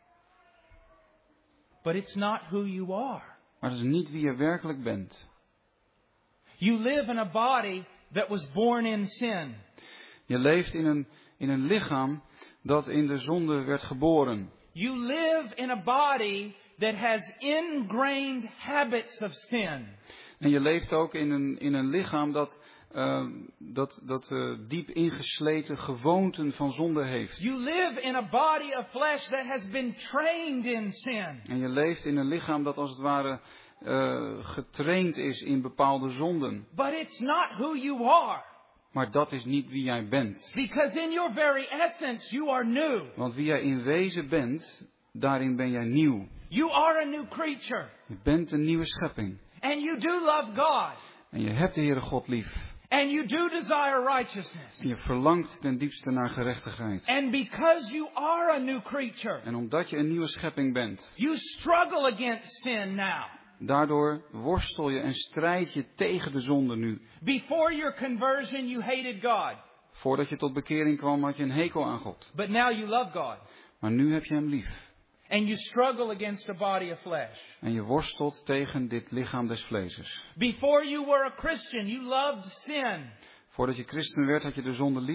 But it's not who you are. Maar dat is niet wie je werkelijk bent. You live in a body that was born in sin. Je leeft in een lichaam dat in de zonde werd geboren. You live in a body that has ingrained habits of sin. En je leeft ook in een lichaam dat diep ingesleten gewoonten van zonde heeft. You live in a body of flesh that has been trained in sin. En je leeft in een lichaam dat als het ware getraind is in bepaalde zonden. But it's not who you are. Maar dat is niet wie jij bent. Because in your very essence you are new. Want wie jij in wezen bent, daarin ben jij nieuw. You are a new creature. Je bent een nieuwe schepping. And you do love God. En je hebt de Heere God lief. And you do desire righteousness. En je verlangt ten diepste naar gerechtigheid. And because you are a new creature, En omdat je een nieuwe schepping bent, you struggle against sin now. daardoor worstel je en strijd je tegen de zonde nu. Before your conversion, you hated God. Voordat je tot bekering kwam, had je een hekel aan God. But now you love God. Maar nu heb je hem lief. And you struggle against a body of flesh. En je worstelt tegen dit lichaam des vleeses. Before you were a Christian, you loved sin. Voordat je christen werd, had je de zonde lief.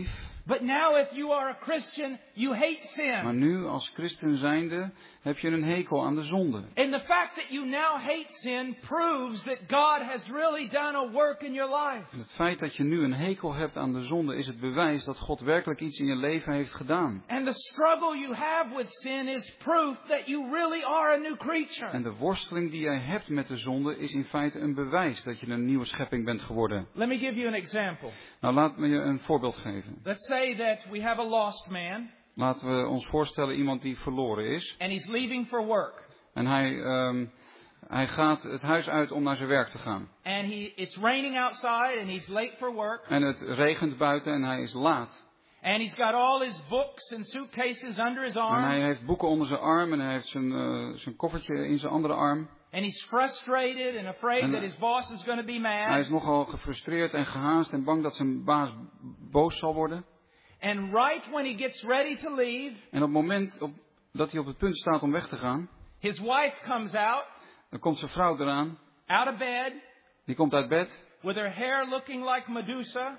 But now if you are a Christian, you hate sin. Maar nu, als christen zijnde, heb je een hekel aan de zonde. And the fact that you now hate sin proves that God has really done a work in your life. En het feit dat je nu een hekel hebt aan de zonde is het bewijs dat God werkelijk iets in je leven heeft gedaan. And the struggle you have with sin is proof that you really are a new creature. En de worsteling die jij hebt met de zonde is in feite een bewijs dat je een nieuwe schepping bent geworden. Let me give you an example. Nou, laat me je een voorbeeld geven. Let's say that we have a lost man. Laten we ons voorstellen iemand die verloren is. And he's leaving for work. En hij gaat het huis uit om naar zijn werk te gaan. And it's raining outside and he's late for work. En het regent buiten en hij is laat. And he's got all his books and suitcases under his En hij arm. heeft boeken onder zijn arm en hij heeft zijn koffertje in zijn andere arm. And he's frustrated and afraid En that his boss is going to be mad. Hij is nogal gefrustreerd en gehaast en bang dat zijn baas boos zal worden. And right when he gets ready to leave, En op het moment dat hij op het punt staat om weg te gaan, his wife comes out dan komt zijn vrouw eraan. of bed, Die komt uit bed with her hair looking like Medusa,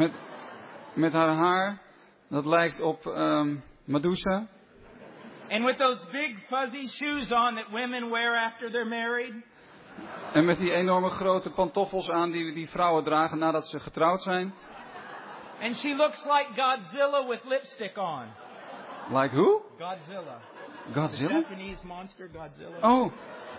met haar haar. Dat lijkt op Medusa. and with those big fuzzy shoes on that women wear after they're married. En met die enorme grote pantoffels aan die vrouwen dragen nadat ze getrouwd zijn. And she looks like Godzilla with lipstick on. Like who? Godzilla. Godzilla? Japanese monster Godzilla. Oh.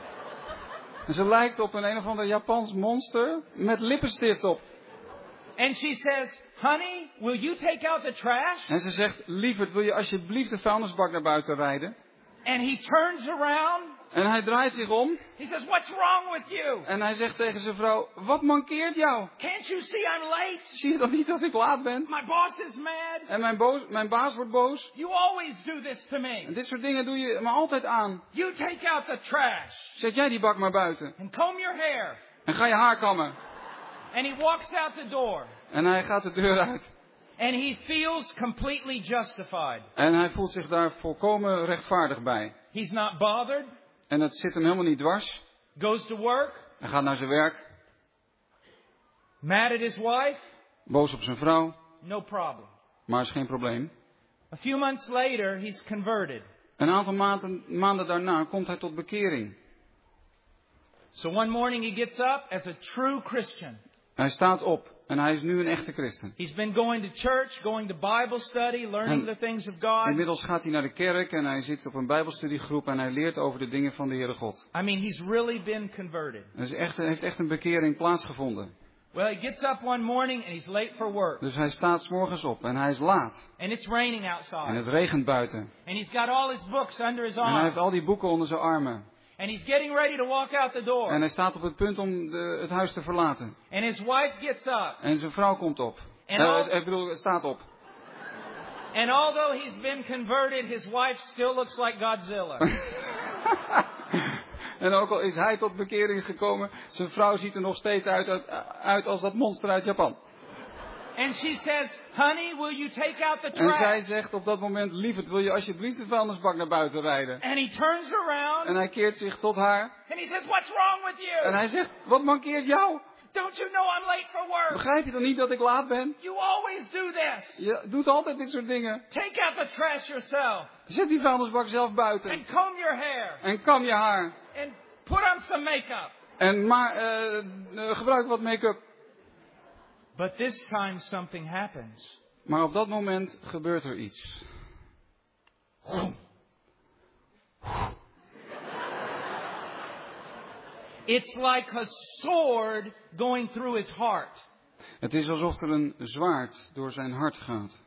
En ze lijkt op een of ander Japans monster met lippenstift op. And she says, honey, will you take out the trash? En ze zegt, lieverd, wil je alsjeblieft de vuilnisbak naar buiten rijden? And he turns around. En hij draait zich om. He says, what's wrong with you? En hij zegt tegen zijn vrouw, wat mankeert jou? Can't you see I'm late? Zie je dan niet dat ik laat ben? My boss is mad. En mijn baas wordt boos. You always do this to En me. dit soort dingen doe je me altijd aan. You take out the trash Zet jij die bak maar buiten. and comb your hair. En ga je haar kammen. And he walks out the door. En hij gaat de deur uit. And he feels completely justified. En hij voelt zich daar volkomen rechtvaardig bij. He's not bothered. En het zit hem helemaal niet dwars. Goes to work. Hij gaat naar zijn werk. Mad at his wife. Boos op zijn vrouw. No problem. Maar is geen probleem. A few months later, he's converted. Een aantal maanden daarna komt hij tot bekering. So one morning he gets up as a true Christian. Hij staat op. En hij is nu een echte christen. He's been going to church, going to Bible study, learning the things of God. Inmiddels gaat hij naar de kerk en hij zit op een bijbelstudiegroep en hij leert over de dingen van de Heere God. I mean, he's really been converted. Er heeft echt een bekering plaatsgevonden. Well, he gets up one morning and he's late for work. Dus hij staat 's morgens op en hij is laat. And it's raining En outside. het regent buiten. And he's got all his books under his En hij heeft arm. al die boeken onder zijn armen. And he's getting ready to walk out the En door. hij staat op het punt om het huis te verlaten. And his wife gets up. En zijn vrouw komt op. Staat op. And although he's been converted, his wife still looks like Godzilla. En ook al is hij tot bekering gekomen, zijn vrouw ziet er nog steeds uit als dat monster uit Japan. And she says, honey, will you take out the En zij trash? zegt op dat moment, lieverd, wil je alsjeblieft de vuilnisbak naar buiten rijden? And he turns around En hij keert zich tot haar. and he says, what's wrong with En you? hij zegt, wat mankeert jou? Don't you know I'm late for work? Begrijp je dan niet dat ik laat ben? You always do this. Je doet altijd dit soort dingen. Take out the trash yourself. Zet die vuilnisbak zelf buiten. And comb your hair. En kam je haar. And put on some makeup. En gebruik wat make-up. But this time something happens. Maar op dat moment gebeurt er iets. It's like a sword going through his heart. Het is alsof er een zwaard door zijn hart gaat.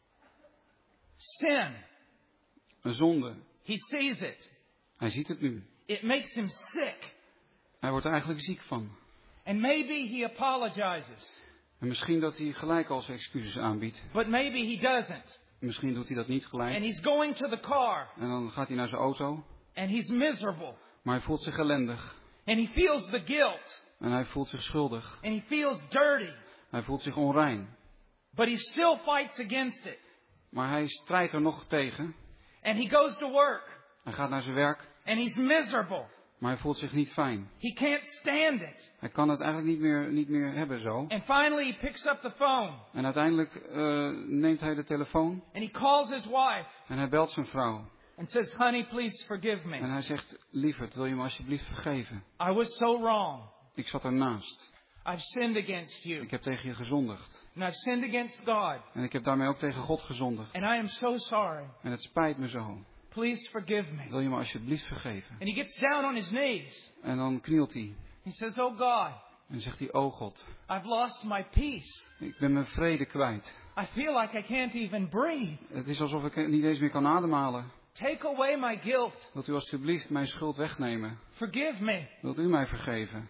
Sin. Een zonde. He sees it. Hij ziet het nu. It makes him sick. Hij wordt er eigenlijk ziek van. And maybe he apologizes. En misschien dat hij gelijk al zijn excuses aanbiedt. But maybe he doesn't. Misschien doet hij dat niet And gelijk. he's going to the car. En dan gaat hij naar zijn auto. And he's miserable. Maar hij voelt zich ellendig. And he feels the guilt. En hij voelt zich schuldig. And he feels dirty. Hij voelt zich onrein. But he still fights against it. Maar hij strijdt er nog tegen. And he goes to work. Hij gaat naar zijn werk. And he's miserable. Maar hij voelt zich niet fijn. He can't stand it. Hij kan het eigenlijk niet meer hebben zo. And finally he picks up the phone. En uiteindelijk neemt hij de telefoon. And he calls his wife. En hij belt zijn vrouw. And says, honey, please forgive me. En hij zegt, lieverd, wil je me alsjeblieft vergeven? I was so wrong. Ik zat ernaast. I've sinned against you. Ik heb tegen je gezondigd. And I've sinned against God. En ik heb daarmee ook tegen God gezondigd. And I am so sorry. En het spijt me zo. Please forgive me. Wil je me alsjeblieft vergeven? And he gets down on his knees. En dan knielt hij. He says, oh God, En zegt hij, oh God, I've lost my peace. ik ben mijn vrede kwijt. I feel like I can't even breathe. Het is alsof ik niet eens meer kan ademhalen. Take away my guilt. Wilt u alsjeblieft mijn schuld wegnemen? Forgive me. Wilt u mij vergeven?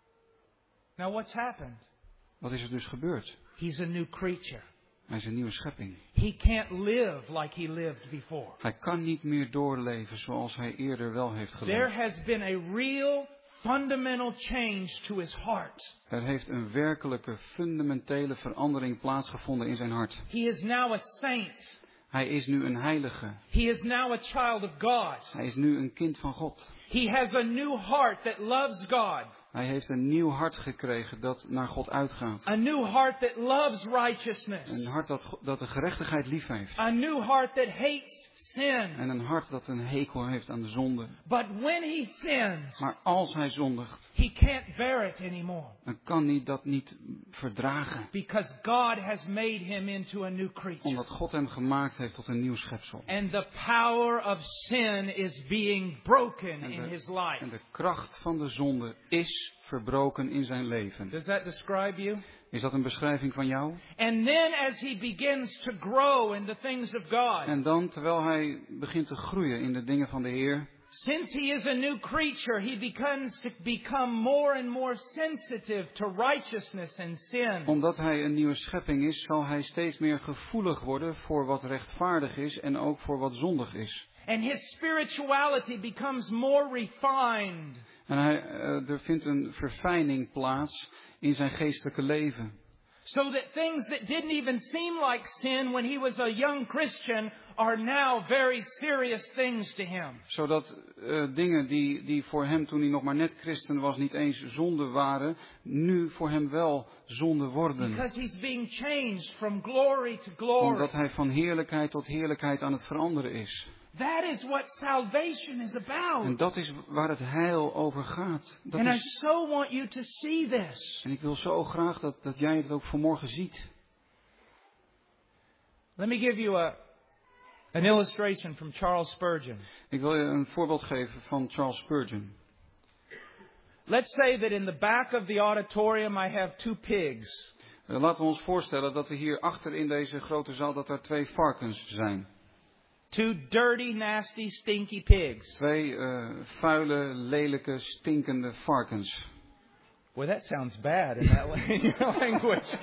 Now what's happened? Wat is er dus gebeurd? He's a new creature. Hij is een nieuwe schepping. He can't live like he lived before. Hij kan niet meer doorleven zoals hij eerder wel heeft There geleefd. has been a real fundamental change to his heart. Er heeft een werkelijke fundamentele verandering plaatsgevonden in zijn hart. He is now a saint. Hij is nu een heilige. He is now a child of God. Hij is nu een kind van God. He has a new heart that loves God. Hij heeft een nieuw hart gekregen dat naar God uitgaat. A new heart that loves righteousness. Een hart dat de gerechtigheid lief heeft. A new heart that hates sin. En een hart dat een hekel heeft aan de zonde. But when he sins, Maar als hij zondigt, he can't bear it anymore. dan kan hij dat niet verdragen. Because God has made him into a new creature. Omdat God hem gemaakt heeft tot een nieuw schepsel. And the power of sin is being broken in his En life. de kracht van de zonde is verbroken in zijn leven. Does that describe you? Is dat een beschrijving van jou? And then as he begins to grow in the things of God, En dan, terwijl hij begint te groeien in de dingen van de Heer, since he is a new creature, he begins to become more and more sensitive to righteousness and sin. omdat hij een nieuwe schepping is, zal hij steeds meer gevoelig worden voor wat rechtvaardig is en ook voor wat zondig is. And his spirituality becomes more refined. En er vindt een verfijning plaats in zijn geestelijke leven. So that things that didn't even seem like sin when he was a young Christian are now very serious things to him. Zodat dingen die voor hem toen hij nog maar net christen was niet eens zonde waren, nu voor hem wel zonde worden. Because he's being changed from glory to glory. Omdat hij van heerlijkheid tot heerlijkheid aan het veranderen is. That is what salvation is En about. dat is waar het heil over gaat. And I so want you to see this. En ik wil zo graag dat jij het ook vanmorgen ziet. Let me give you an illustration from Charles Spurgeon. Ik wil je een voorbeeld geven van Charles Spurgeon. Let's say that in the back of the auditorium I have 2 pigs. Laten we ons voorstellen dat er hier achter in deze grote zaal dat er 2 varkens zijn. 2 dirty, nasty, stinky pigs. 2 vuile, lelijke, stinkende varkens. Boy, that sounds bad in that language.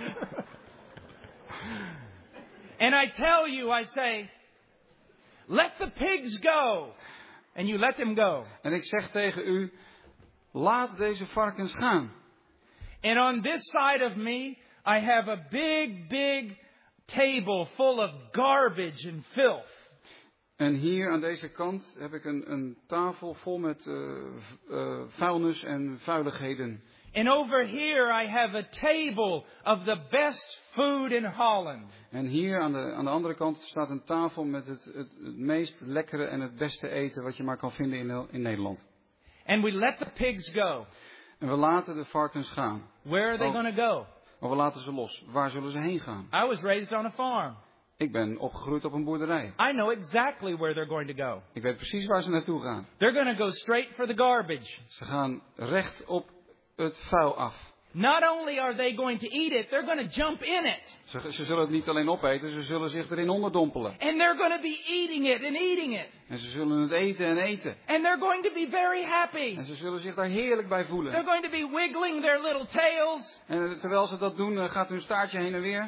And I tell you, I say, let the pigs go. And you let them go. En ik zeg tegen u, laat deze varkens gaan. And on this side of me, I have a big table full of garbage and filth. En hier aan deze kant heb ik een tafel vol met vuilnis en vuiligheden. And over here I have a table of the best food in Holland. En hier aan de andere kant staat een tafel met het meest lekkere en het beste eten wat je maar kan vinden in Nederland. And we let the pigs go. En we laten de varkens gaan. Where are they going to go? Maar we laten ze los. Waar zullen ze heen gaan? I was raised on a farm. Ik ben opgegroeid op een boerderij. I know exactly where they're going to go. Ik weet precies waar ze naartoe gaan. They're going to go straight for the garbage. Ze gaan recht op het vuil af. Not only are they going to eat it, they're going to jump in it. Ze zullen het niet alleen opeten, ze zullen zich erin onderdompelen. And they're going to be eating it and eating it. En ze zullen het eten en eten. And they're going to be very happy. En ze zullen zich daar heerlijk bij voelen. They're going to be wiggling their little tails. En terwijl ze dat doen, gaat hun staartje heen en weer.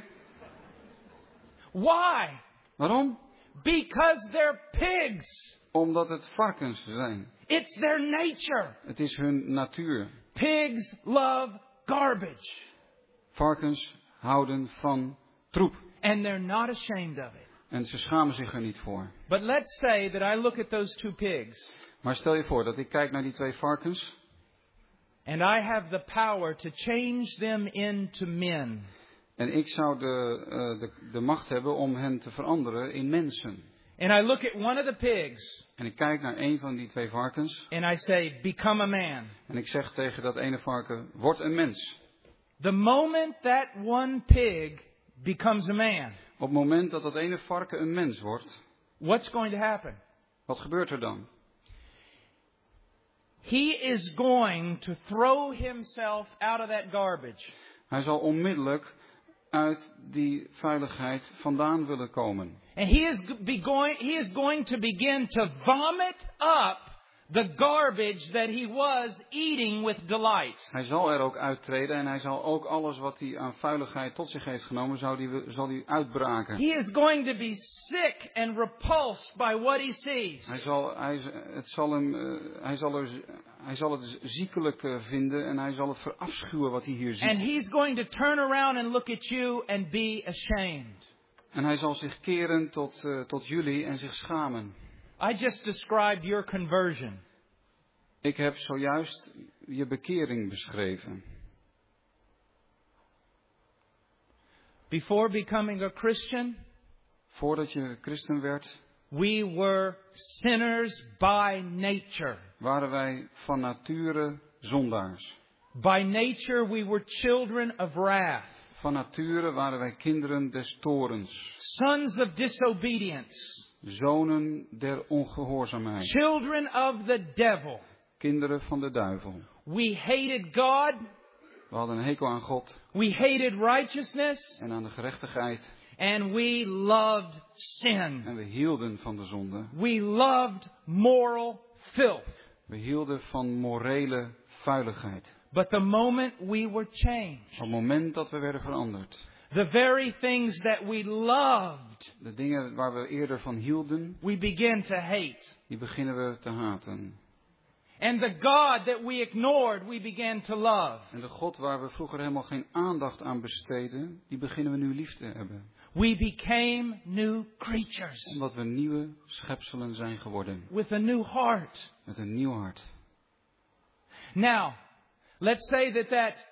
Why? Waarom? Because they're pigs. Omdat het varkens zijn. It's their nature. Het is hun natuur. Pigs love garbage. Varkens houden van troep. And they're not ashamed of it. En ze schamen zich er niet voor. But let's say that I look at those 2 pigs. Maar stel je voor dat ik kijk naar die 2 varkens. And I have the power to change them into men. En ik zou de macht hebben om hen te veranderen in mensen. And I look at one of the pigs. En ik kijk naar een van die 2 varkens. And I say, become a man. En ik zeg tegen dat ene varken, word een mens. The moment that one pig becomes a man, Op het moment dat dat ene varken een mens wordt, what's going to happen? wat gebeurt er dan? He is going to throw himself out of that garbage. Hij zal onmiddellijk uit die vuiligheid vandaan willen komen. And he is going to begin to vomit up the garbage that he was eating with delight. Hij zal er ook uittreden en hij zal ook alles wat hij aan vuiligheid tot zich heeft genomen, zal hij uitbraken. He is going to be sick and repulsed by what he sees. Hij zal het ziekelijk vinden en hij zal het verafschuwen wat hij hier And ziet. he's going to turn around and look at you and be ashamed. En hij zal zich keren tot jullie en zich schamen. I just described your conversion. Ik heb zojuist je bekering beschreven. Before becoming a Christian, Voordat je christen werd, we were sinners by nature. waren wij van nature zondaars. By nature we were children of wrath. Van nature waren wij kinderen des toorns. Sons of disobedience. Zonen der ongehoorzaamheid. Children of the devil. Kinderen van de duivel. We hated God. We hadden een hekel aan God We hated righteousness. en aan de gerechtigheid. And we loved sin. En we hielden van de zonde. We loved moral filth. We hielden van morele vuiligheid. But the moment we were changed, Op het moment dat we werden veranderd. the very things that we loved, De dingen waar we eerder van hielden, we begin to hate. die beginnen we te haten. And the God that we ignored, we began to love. En de God waar we vroeger helemaal geen aandacht aan besteden, die beginnen we nu lief te hebben. We became new creatures Omdat we nieuwe schepselen zijn geworden. with a new heart. Met een nieuw hart. Now, let's say that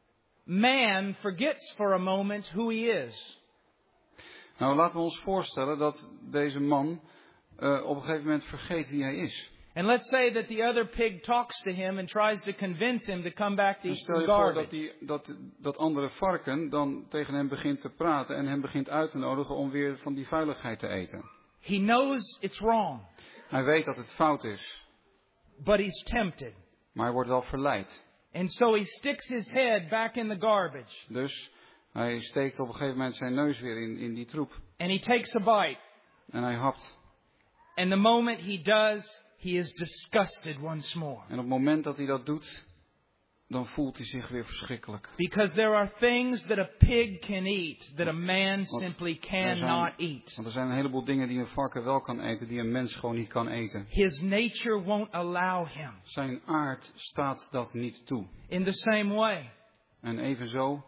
man forgets for a moment who he is. Nou, laten we ons voorstellen dat deze man op een gegeven moment vergeet wie hij is. And let's say that the other pig talks to him and tries to convince him to come back to En eat stel some je voor garbage. dat andere varken dan tegen hem begint te praten en hem begint uit te nodigen om weer van die vuiligheid te eten. He knows it's wrong, Hij weet dat het fout is, but he's tempted. maar hij wordt wel verleid. And so he sticks his head back in the garbage. Dus hij steekt op een gegeven moment zijn neus weer in die troep. And he takes a bite. En hij hapt. And the moment he does, he is disgusted once more. En op het moment dat hij dat doet, dan voelt hij zich weer verschrikkelijk. Because there are things that a pig can eat that a man simply cannot eat. Want er zijn een heleboel dingen die een varken wel kan eten, die een mens gewoon niet kan eten. His nature won't allow him. Zijn aard staat dat niet toe. In the same way, En evenzo,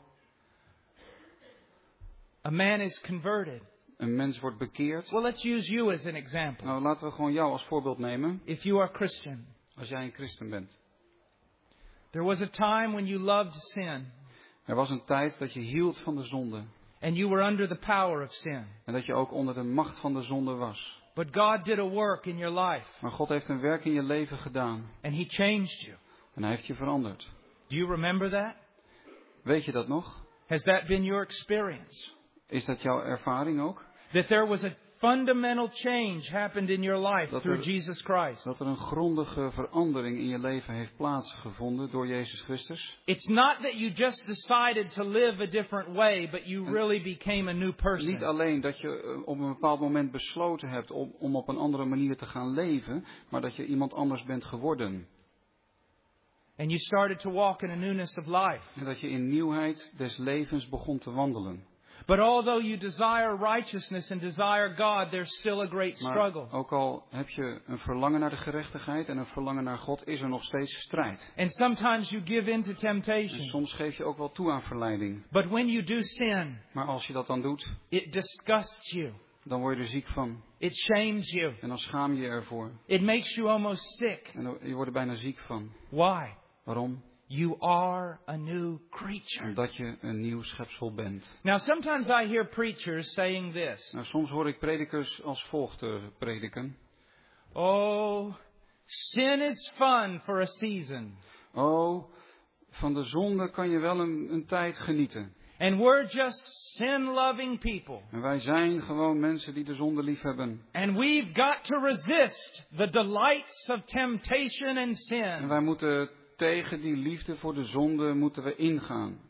a man is converted. een mens wordt bekeerd. Well, let's use you as an example. Nou, laten we gewoon jou als voorbeeld nemen. If you are Christian, Als jij een christen bent. there was a time when you loved sin Er was een tijd dat je hield van de zonde. and you were under the power of sin. En dat je ook onder de macht van de zonde was. But God did a work in your life Maar God heeft een werk in je leven gedaan. and He changed you. En hij heeft je veranderd. Do you remember that? Weet je dat nog? Has that been your experience? Is dat jouw ervaring ook? That there was a fundamental change happened in your life through Jesus Christ. Dat er een grondige verandering in je leven heeft plaatsgevonden door Jezus Christus. It's not that you just decided to live a different way, but you really became a new Niet person. alleen dat je op een bepaald moment besloten hebt om op een andere manier te gaan leven, maar dat je iemand anders bent geworden. And you started to walk in a newness of life. En dat je in nieuwheid des levens begon te wandelen. But although you desire righteousness and desire God, there's still a great struggle. Maar ook al heb je een verlangen naar de gerechtigheid en een verlangen naar God, is er nog steeds strijd. And sometimes you give in to En temptation. soms geef je ook wel toe aan verleiding. But when you do sin, Maar als je dat dan doet, it disgusts you. dan word je er ziek van. It shames you. En dan schaam je je ervoor. It makes you almost sick. En je wordt er bijna ziek van. Why? Waarom? You are a new creature. Omdat je een nieuw schepsel bent. Now, sometimes I hear preachers saying this. Nou, soms hoor ik predikers als volgt prediken. Oh, sin is fun for a season. Oh, van de zonde kan je wel een tijd genieten. And we're just sin-loving people. En wij zijn gewoon mensen die de zonde lief hebben. And we've got to resist the delights of temptation and En sin. wij moeten tegen die liefde voor de zonde moeten we ingaan.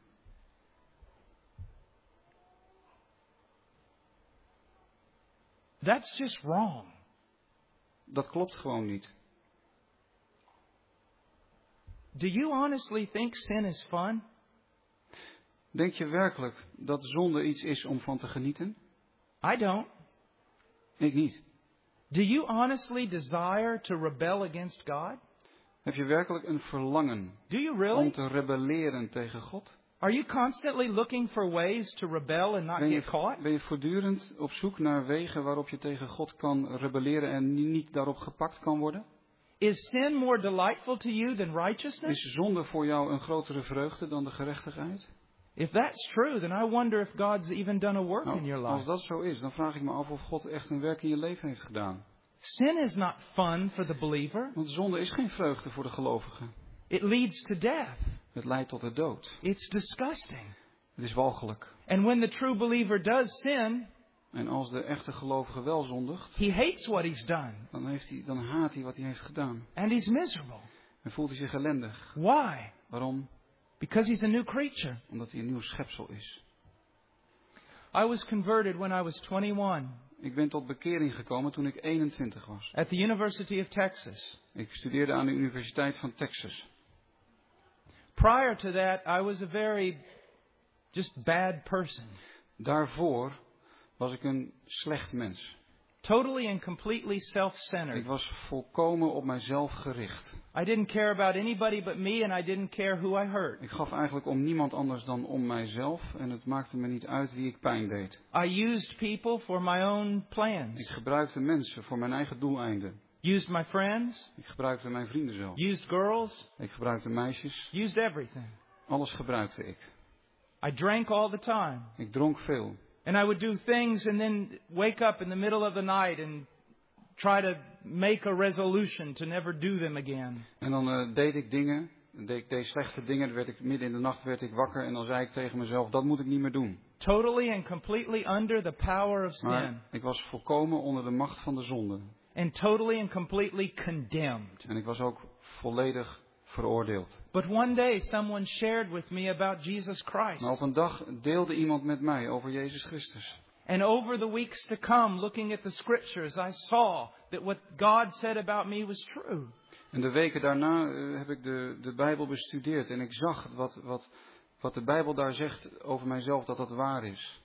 That's just wrong. Dat klopt gewoon niet. Do you honestly think sin is fun? Denk je werkelijk dat zonde iets is om van te genieten? I don't. Ik niet. Do you honestly desire to rebel against God? Heb je werkelijk een verlangen Do you really? om te rebelleren tegen God? Are you constantly looking for ways to rebel and not get caught? Ben je voortdurend op zoek naar wegen waarop je tegen God kan rebelleren en niet daarop gepakt kan worden? Is sin more delightful to you than righteousness? Is zonde voor jou een grotere vreugde dan de gerechtigheid? If that's true, then I wonder if God's even done a work in your Als life. dat zo is, dan vraag ik me af of God echt een werk in je leven heeft gedaan. Sin is not fun for the believer. Want zonde is geen vreugde voor de gelovige. It leads to death. Het leidt tot de dood. It's disgusting. Het is walgelijk. And when the true believer does sin, En als de echte gelovige wel zondigt, he hates what he's done. dan haat hij wat hij heeft gedaan. And he's miserable. En voelt hij zich ellendig. Why? Waarom? Because he's a new creature. Omdat hij een nieuw schepsel is. I was converted when I was 21 Ik ben tot bekering gekomen toen ik 21 was. at the University of Texas. Ik studeerde aan de Universiteit van Texas. Prior to that, I was a very just bad person. Daarvoor was ik een slecht mens. Totally and completely Ik self-centered. was volkomen op mijzelf gericht. I didn't care about anybody but me, and I didn't care who I hurt. Ik gaf eigenlijk om niemand anders dan om mijzelf en het maakte me niet uit wie ik pijn deed. I used people for my own Ik plans. gebruikte mensen voor mijn eigen doeleinden. Used my friends. Ik gebruikte mijn vrienden zelf. Used girls. Ik gebruikte meisjes. Used everything. Alles gebruikte ik. I drank all the time. Ik dronk veel. And I would do things and then wake up in the middle of the night and try to make a resolution to never do them again. En dan deed ik dingen. Ik deed slechte dingen. Midden in de nacht werd ik wakker. En dan zei ik tegen mezelf, dat moet ik niet meer doen. Totally and completely under the power of sin. Maar ik was volkomen onder de macht van de zonde. And totally and completely condemned. En ik was ook volledig veroordeeld. But one day someone shared with me about Jesus Christ. Maar op een dag deelde iemand met mij over Jezus Christus. And over the weeks to come, looking at the scriptures, I saw that what God said about me was true. En de weken daarna heb ik de Bijbel bestudeerd. En ik zag wat de Bijbel daar zegt over mijzelf, dat dat waar is.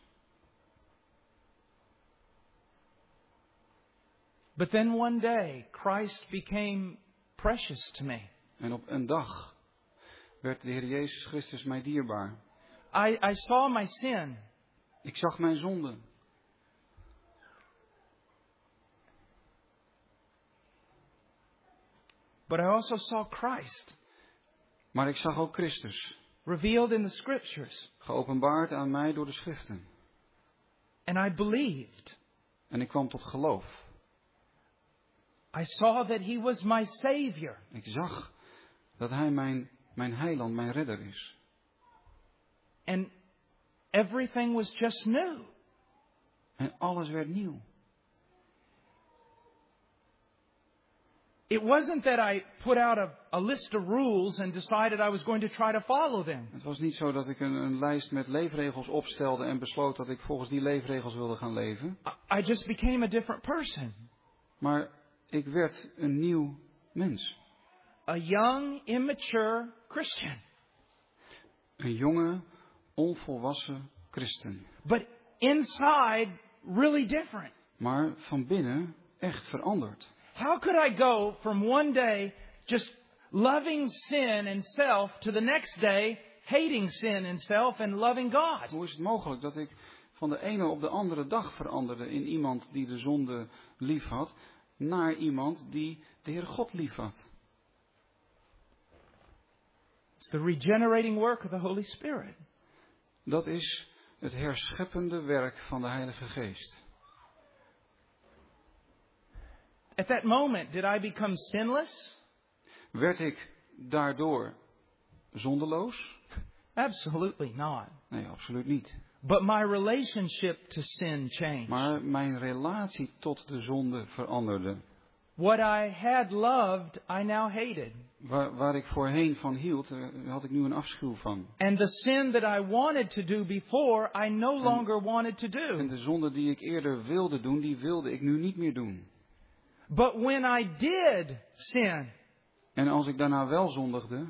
But then one day, Christ became precious to me. En op een dag werd de Heer Jezus Christus mij dierbaar. I saw my sin. Ik zag mijn zonde. But I also saw Christ Maar ik zag ook Christus. revealed in the scriptures. Geopenbaard aan mij door de schriften. And I believed. En ik kwam tot geloof. I saw that He was my Savior. Ik zag dat Hij mijn heiland, mijn redder is. And everything was just new. En alles werd nieuw. It wasn't that I put out a list of rules and decided I was going to try to follow them. Het was niet zo dat ik een lijst met leefregels opstelde en besloot dat ik volgens die leefregels wilde gaan leven. I just became a different person. Maar ik werd een nieuw mens. A young, immature Christian. Een jonge, onvolwassen christen. But inside, really different. Maar van binnen echt veranderd. How could I go from one day just loving sin and self to the next day hating sin and self and loving God? Hoe is het mogelijk dat ik van de ene op de andere dag veranderde in iemand die de zonde lief had, naar iemand die de Heere God lief had. It's the regenerating work of the Holy Spirit. Dat is het herscheppende werk van de Heilige Geest. At that moment, did I become sinless? Werd ik daardoor zondeloos? Absolutely not. Nee, absoluut niet. But my relationship to sin changed. Maar mijn relatie tot de zonde veranderde. What I had loved, I now hated. Waar ik voorheen van hield, had ik nu een afschuw van. And the sin that I wanted to do before, I no longer wanted to En do. de zonde die ik eerder wilde doen, die wilde ik nu niet meer doen. But when I did sin, En als ik daarna wel zondigde,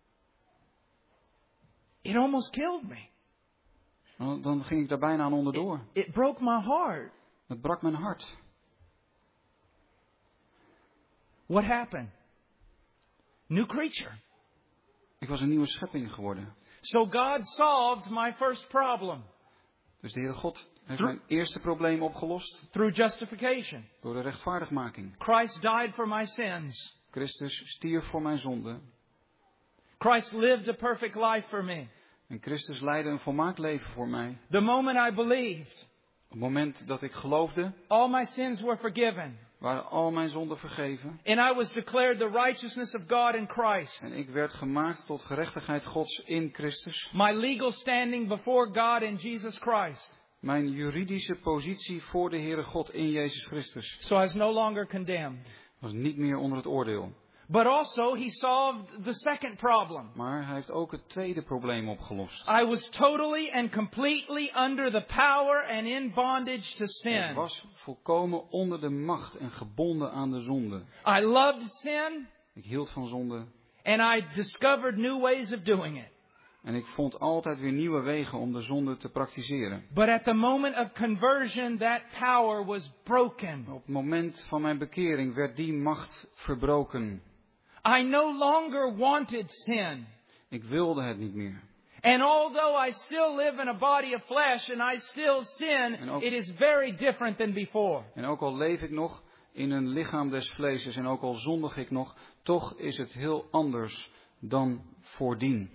it almost killed me. dan ging ik daar bijna aan onderdoor. It broke my heart. Het brak mijn hart. What happened? New creature. Ik was een nieuwe schepping geworden. So God solved my first problem Dus de Heere God heeft mijn eerste probleem opgelost through justification. door de rechtvaardigmaking. Christ died for my sins. Christus stierf voor mijn zonde. Christ lived a perfect life for me. En Christus leidde een volmaakt leven voor mij. The moment I believed, Op het moment dat ik geloofde, all my sins were forgiven. waren al mijn zonden vergeven. And I was declared the righteousness of God in Christ. En ik werd gemaakt tot gerechtigheid Gods in Christus. My legal standing before God in Jesus Christ. Mijn juridische positie voor de Heere God in Jezus Christus So I was no longer condemned. was niet meer onder het oordeel. But also he solved the second problem. Maar hij heeft ook het tweede probleem opgelost. I was totally and completely under the power and in bondage to Ik sin. was volkomen onder de macht en gebonden aan de zonde. I loved sin Ik hield van zonde. and I discovered new ways of doing it. En ik vond altijd weer nieuwe wegen om de zonde te praktiseren. But at the moment of conversion, that power was broken. Op het moment van mijn bekering werd die macht verbroken. I no longer wanted sin. Ik wilde het niet meer. And although I still live in a body of flesh and I still sin, it is very different than before. En ook al leef ik nog in een lichaam des vleeses en ook al zondig ik nog, toch is het heel anders dan voordien.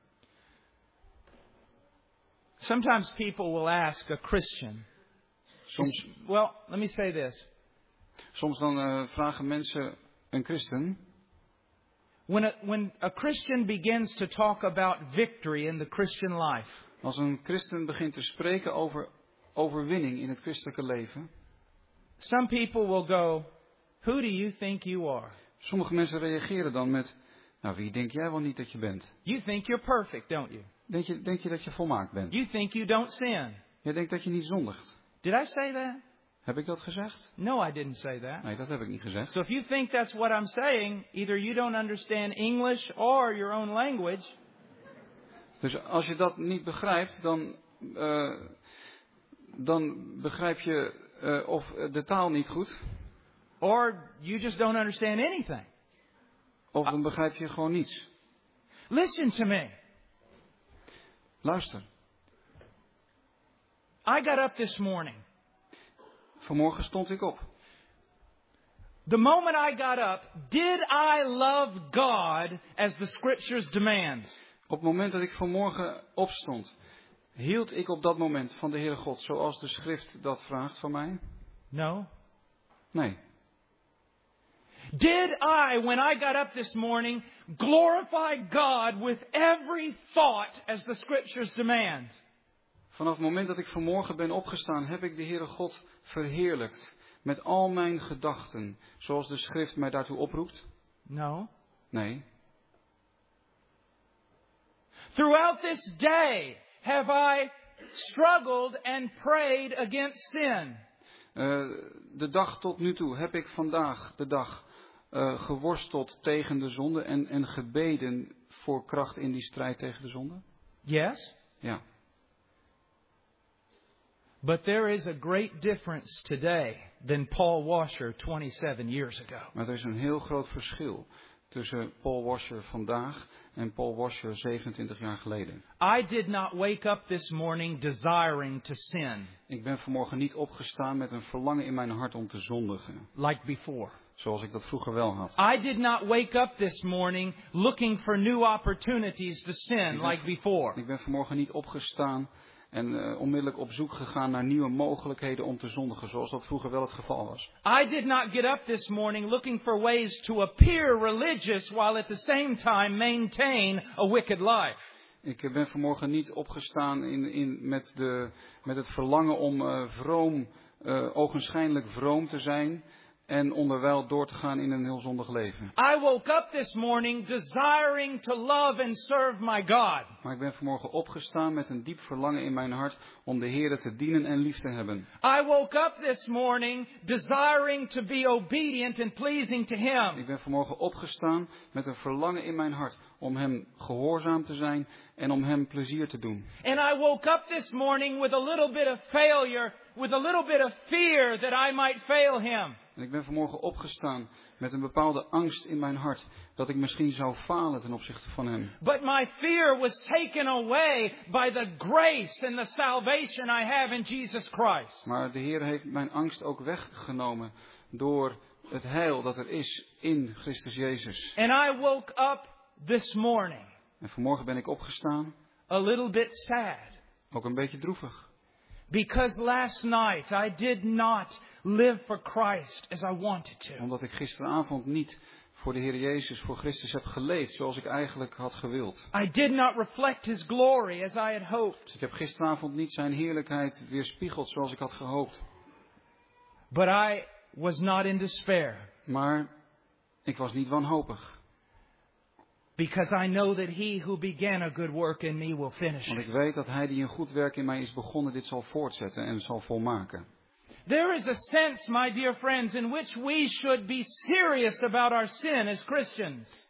Sometimes people will ask a Christian. Well, let me say this. Soms dan vragen mensen een christen. When a Christian begins to talk about victory in the Christian life. Als een christen begint te spreken over overwinning in het christelijke leven. Some people will go, who do you think you are? Sommige mensen reageren dan met, nou wie denk jij wel niet dat je bent? You think you're perfect, don't you? Denk je dat je volmaakt bent? You think you don't sin. Jij denkt dat je niet zondigt. Did I say that? Heb ik dat gezegd? No, I didn't say that. Nee, dat heb ik niet gezegd. So if you think that's what I'm saying, either you don't understand English or your own language. Dus als je dat niet begrijpt, dan begrijp je of de taal niet goed. Or you just don't understand anything. Of dan begrijp je gewoon niets. Listen to me. Luister. I got up this morning. Vanmorgen stond ik op. The moment I got up, did I love God as the scriptures demand? Op het moment dat ik vanmorgen opstond, hield ik op dat moment van de Heere God zoals de schrift dat vraagt van mij? No. Nee. Did I, when I got up this morning, glorify God with every thought as the scriptures demand? Vanaf het moment dat ik vanmorgen ben opgestaan, heb ik de Heere God verheerlijkt met al mijn gedachten, zoals de schrift mij daartoe oproept? No. Nee. Throughout this day have I struggled and prayed against sin. De dag tot nu toe heb ik vandaag de dag geworsteld tegen de zonde en gebeden voor kracht in die strijd tegen de zonde? Yes. Ja. But there is a great difference today than Paul Washer 27 years ago. Maar er is een heel groot verschil tussen Paul Washer vandaag en Paul Washer 27 jaar geleden. I did not wake up this morning desiring to sin Ik ben vanmorgen niet opgestaan met een verlangen in mijn hart om te zondigen, like before. zoals ik dat vroeger wel had. I did not wake up this morning looking for new opportunities to sin like before. Ik ben vanmorgen niet opgestaan en onmiddellijk op zoek gegaan naar nieuwe mogelijkheden om te zondigen, zoals dat vroeger wel het geval was. I did not get up this morning looking for ways to appear religious while at the same time maintain a wicked life. Ik ben vanmorgen niet opgestaan met het verlangen om ogenschijnlijk vroom te zijn en onderwijl door te gaan in een heel zondig leven. I woke up this morning desiring to love and serve my God. Maar ik ben vanmorgen opgestaan met een diep verlangen in mijn hart om de Heere te dienen en lief te hebben. I woke up this morning desiring to be obedient and pleasing to Him. Ik ben vanmorgen opgestaan met een verlangen in mijn hart om Hem gehoorzaam te zijn en om Hem plezier te doen. And I woke up this morning with a little bit of failure, with a little bit of fear that I might fail Him. En ik ben vanmorgen opgestaan met een bepaalde angst in mijn hart dat ik misschien zou falen ten opzichte van Hem. But my fear was taken away by the grace and the salvation I have in Jesus Christ. Maar de Heer heeft mijn angst ook weggenomen door het heil dat er is in Christus Jezus. And I woke up this morning En vanmorgen ben ik opgestaan, a little bit sad. ook een beetje droevig. Because last night I did not live for Christ as I wanted to. Omdat ik gisteravond niet voor de Heer Jezus, voor Christus heb geleefd zoals ik eigenlijk had gewild. I did not reflect His glory as I had hoped. Ik heb gisteravond niet zijn heerlijkheid weerspiegeld zoals ik had gehoopt. But I was not in despair. Maar ik was niet wanhopig. Because I know that He who began a good work in me will finish Want ik it. weet dat Hij die een goed werk in mij is begonnen, dit zal voortzetten en zal volmaken. There is a sense, my dear friends, in which we should be serious about our sin as Christians.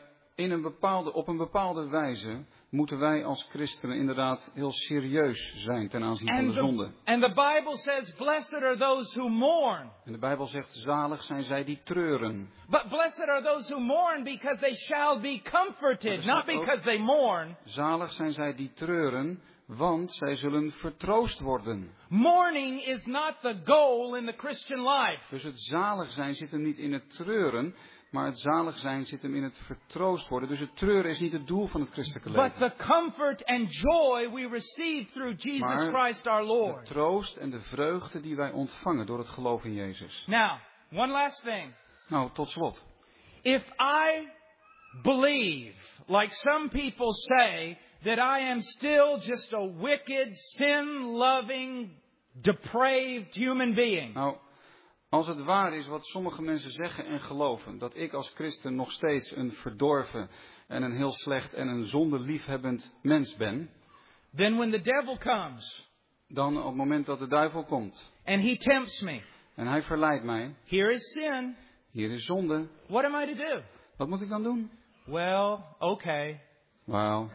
Op een bepaalde wijze moeten wij als christenen inderdaad heel serieus zijn ten aanzien van de zonde. And the Bible says, blessed are those who mourn. En de Bijbel zegt, zalig zijn zij die treuren. But blessed are those who mourn because they shall be comforted, not because they mourn. Zalig zijn zij die treuren, want zij zullen vertroost worden. Mourning is not the goal in the Christian life. Dus het zalig zijn zit hem niet in het treuren, maar het zalig zijn zit hem in het vertroost worden. Dus het treuren is niet het doel van het christelijke But leven. the comfort and joy we receive through Jesus Christ our De Lord. troost en de vreugde die wij ontvangen door het geloof in Jezus. Now, one last thing. Nou, tot slot. If I believe, like some people say, that I am still just a wicked, sin-loving, depraved human being. Nou, als het waar is wat sommige mensen zeggen en geloven, dat ik als christen nog steeds een verdorven en een heel slecht en een zondeliefhebbend mens ben, then when the devil comes dan op het moment dat de duivel komt and he tempts me, en hij verleidt mij, here is sin, hier is zonde, what am I to do? wat moet ik dan doen? Well, okay, Wauw,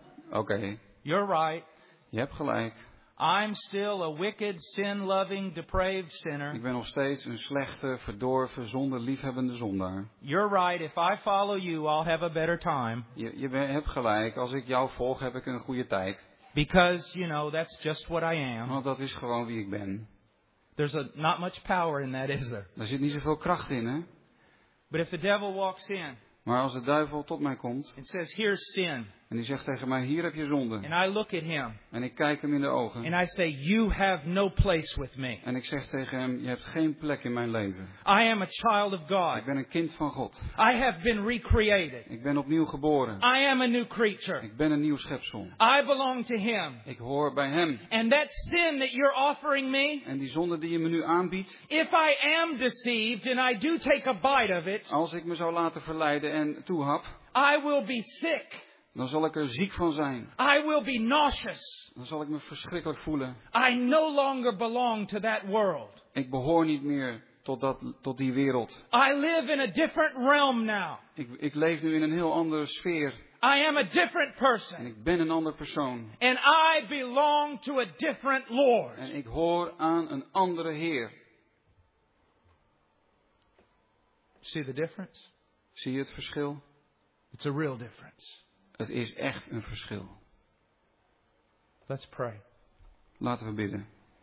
oké, you're right. je hebt gelijk. I'm still a wicked, sin-loving, depraved sinner. Ik ben nog steeds een slechte, verdorven, zondeliefhebbende zondaar. You're right. If I follow you, I'll have a better time. Je hebt gelijk, als ik jou volg heb ik een goede tijd. Because, that's just what I am. Want dat is gewoon wie ik ben. There's not much power in that, is there? Daar zit niet zoveel kracht in, hè? But if the devil walks in Maar als de duivel tot mij komt and says, here's sin, en die zegt tegen mij, hier heb je zonde. and I look at him En ik kijk hem in de ogen. and I say, you have no place with me. En ik zeg tegen hem, je hebt geen plek in mijn leven. I am a child of God. Ik ben een kind van God. I have been recreated. Ik ben opnieuw geboren. I am a new creature. Ik ben een nieuw schepsel. I belong to Him. Ik hoor bij hem. And that sin that you're offering me, En die zonde die je me nu aanbiedt, if I am deceived and I do take a bite of it, als ik me zou laten verleiden en toehap, I will be sick. dan zal ik er ziek van zijn. I will be nauseous. Dan zal ik me verschrikkelijk voelen. I no longer belong to that world. Ik behoor niet meer tot die wereld. I live in a different realm now. Ik leef nu in een heel andere sfeer. I am a different En person. ik ben een ander persoon. And I belong to a different Lord. En ik hoor aan een andere Heer. See the difference? Zie je het verschil? It's a real difference. Het is echt een verschil. Let's pray. Laten we bidden.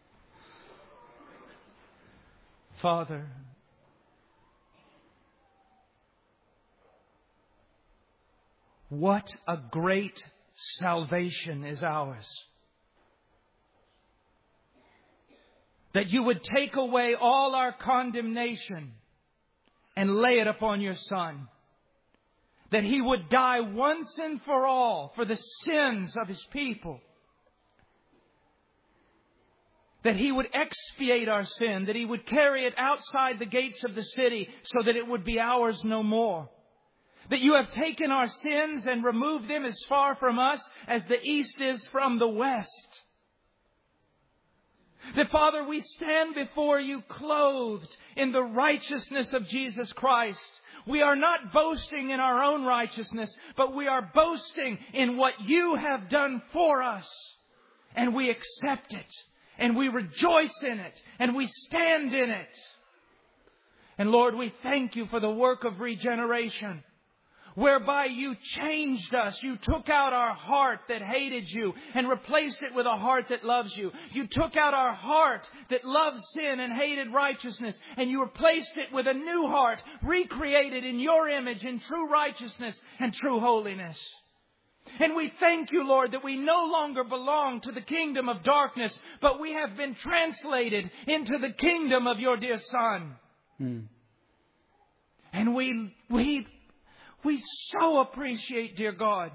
Father, what a great salvation is ours. That you would take away all our condemnation and lay it upon your Son. That He would die once and for all for the sins of His people. That He would expiate our sin. That He would carry it outside the gates of the city so that it would be ours no more. That you have taken our sins and removed them as far from us as the east is from the west. That, Father, we stand before you clothed in the righteousness of Jesus Christ. We are not boasting in our own righteousness, but we are boasting in what you have done for us. And we accept it. And we rejoice in it. And we stand in it. And Lord, we thank you for the work of regeneration, whereby you changed us. You took out our heart that hated you and replaced it with a heart that loves you. You took out our heart that loved sin and hated righteousness, and you replaced it with a new heart, recreated in your image in true righteousness and true holiness. And we thank you, Lord, that we no longer belong to the kingdom of darkness, but we have been translated into the kingdom of your dear Son. And we so appreciate, dear God,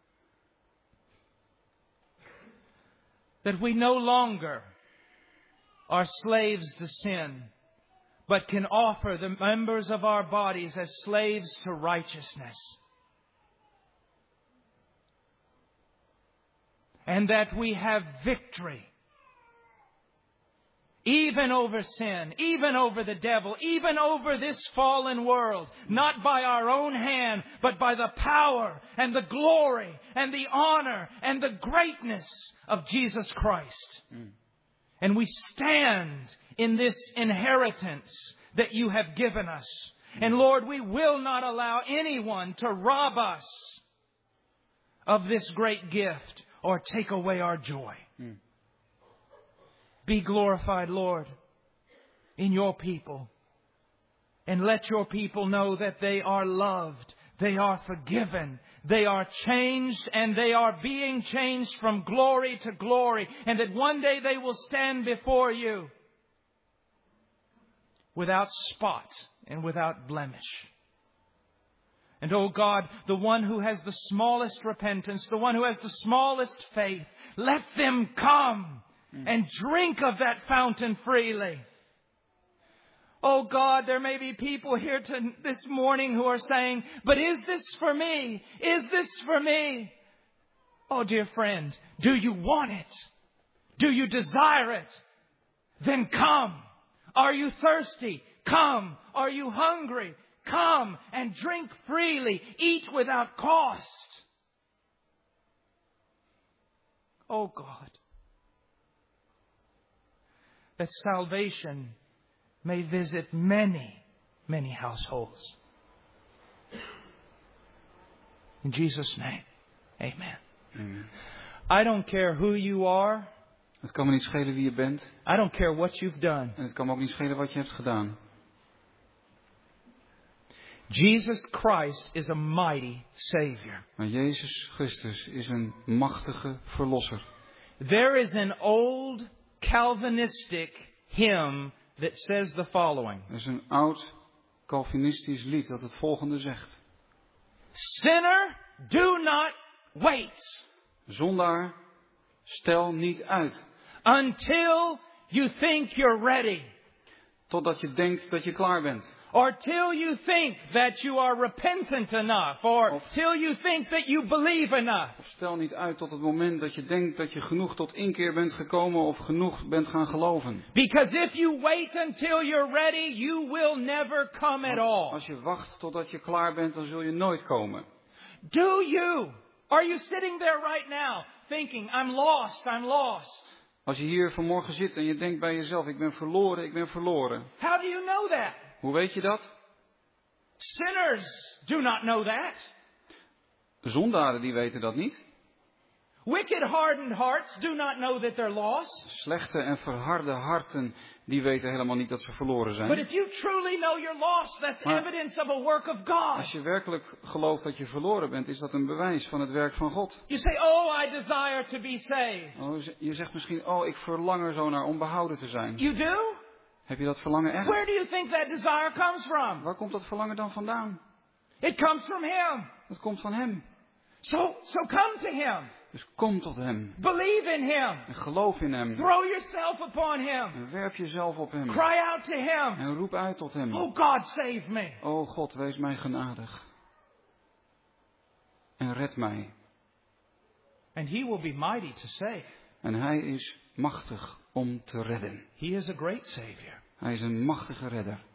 that we no longer are slaves to sin, but can offer the members of our bodies as slaves to righteousness. And that we have victory. Even over sin, even over the devil, even over this fallen world. Not by our own hand, but by the power and the glory and the honor and the greatness of Jesus Christ. And we stand in this inheritance that you have given us. And Lord, we will not allow anyone to rob us of this great gift or take away our joy. Be glorified, Lord, in your people. And let your people know that they are loved, they are forgiven, they are changed, and they are being changed from glory to glory. And that one day they will stand before you without spot and without blemish. And, oh God, the one who has the smallest repentance, the one who has the smallest faith, let them come and drink of that fountain freely. Oh God, there may be people here this morning who are saying, but is this for me? Is this for me? Oh dear friend, do you want it? Do you desire it? Then come. Are you thirsty? Come. Are you hungry? Come and drink freely. Eat without cost. Oh God, that salvation may visit many, many households. In Jesus' name, amen. Amen. I don't care who you are. Het kan me niet schelen wie je bent. I don't care what you've done. En het kan me ook niet schelen wat je hebt gedaan. Jesus Christ is a mighty Savior. Maar Jezus Christus is een machtige verlosser. There is an old Calvinistic hymn that says the following. Er is een oud Calvinistisch lied dat het volgende zegt. Sinner, do not wait. Zondaar, stel niet uit. Until you think you're ready. Totdat je denkt dat je klaar bent. Or till you think that you are repentant enough. Or till you think that you believe enough. Of stel niet uit tot het moment dat je denkt dat je genoeg tot inkeer bent gekomen of genoeg bent gaan geloven. Because if you wait until you're ready, you will never come at all. Als je wacht totdat je klaar bent, dan zul je nooit komen. Do you? Are you sitting there right now thinking, I'm lost, I'm lost? Als je hier vanmorgen zit en je denkt bij jezelf, ik ben verloren, ik ben verloren. How do you know that? Hoe weet je dat? Sinners do not know that. Zondaren die weten dat niet. Wicked, hardened hearts do not know that they're lost. Slechte en verharde harten die weten helemaal niet dat ze verloren But zijn. if you truly know you're lost, that's Maar evidence of a work of God. als je werkelijk gelooft dat je verloren bent, is dat een bewijs van het werk van God. You say, oh, I desire to be saved. Oh, je zegt misschien, oh, ik verlang er zo naar om behouden te zijn. You do? Heb je dat verlangen echt? Where do you think that desire comes from? Waar komt dat verlangen dan vandaan? It comes from Him. Dat komt van Hem. So come to Him. Dus kom tot Hem. Believe in Him. En geloof in Hem. Throw yourself upon Him. En werp jezelf op Hem. Cry out to Him. En roep uit tot Hem. Oh God, save me. O God, wees mij genadig. En red mij. And He will be mighty to save. En Hij is machtig om te redden. He is a great Savior. Hij is een machtige redder.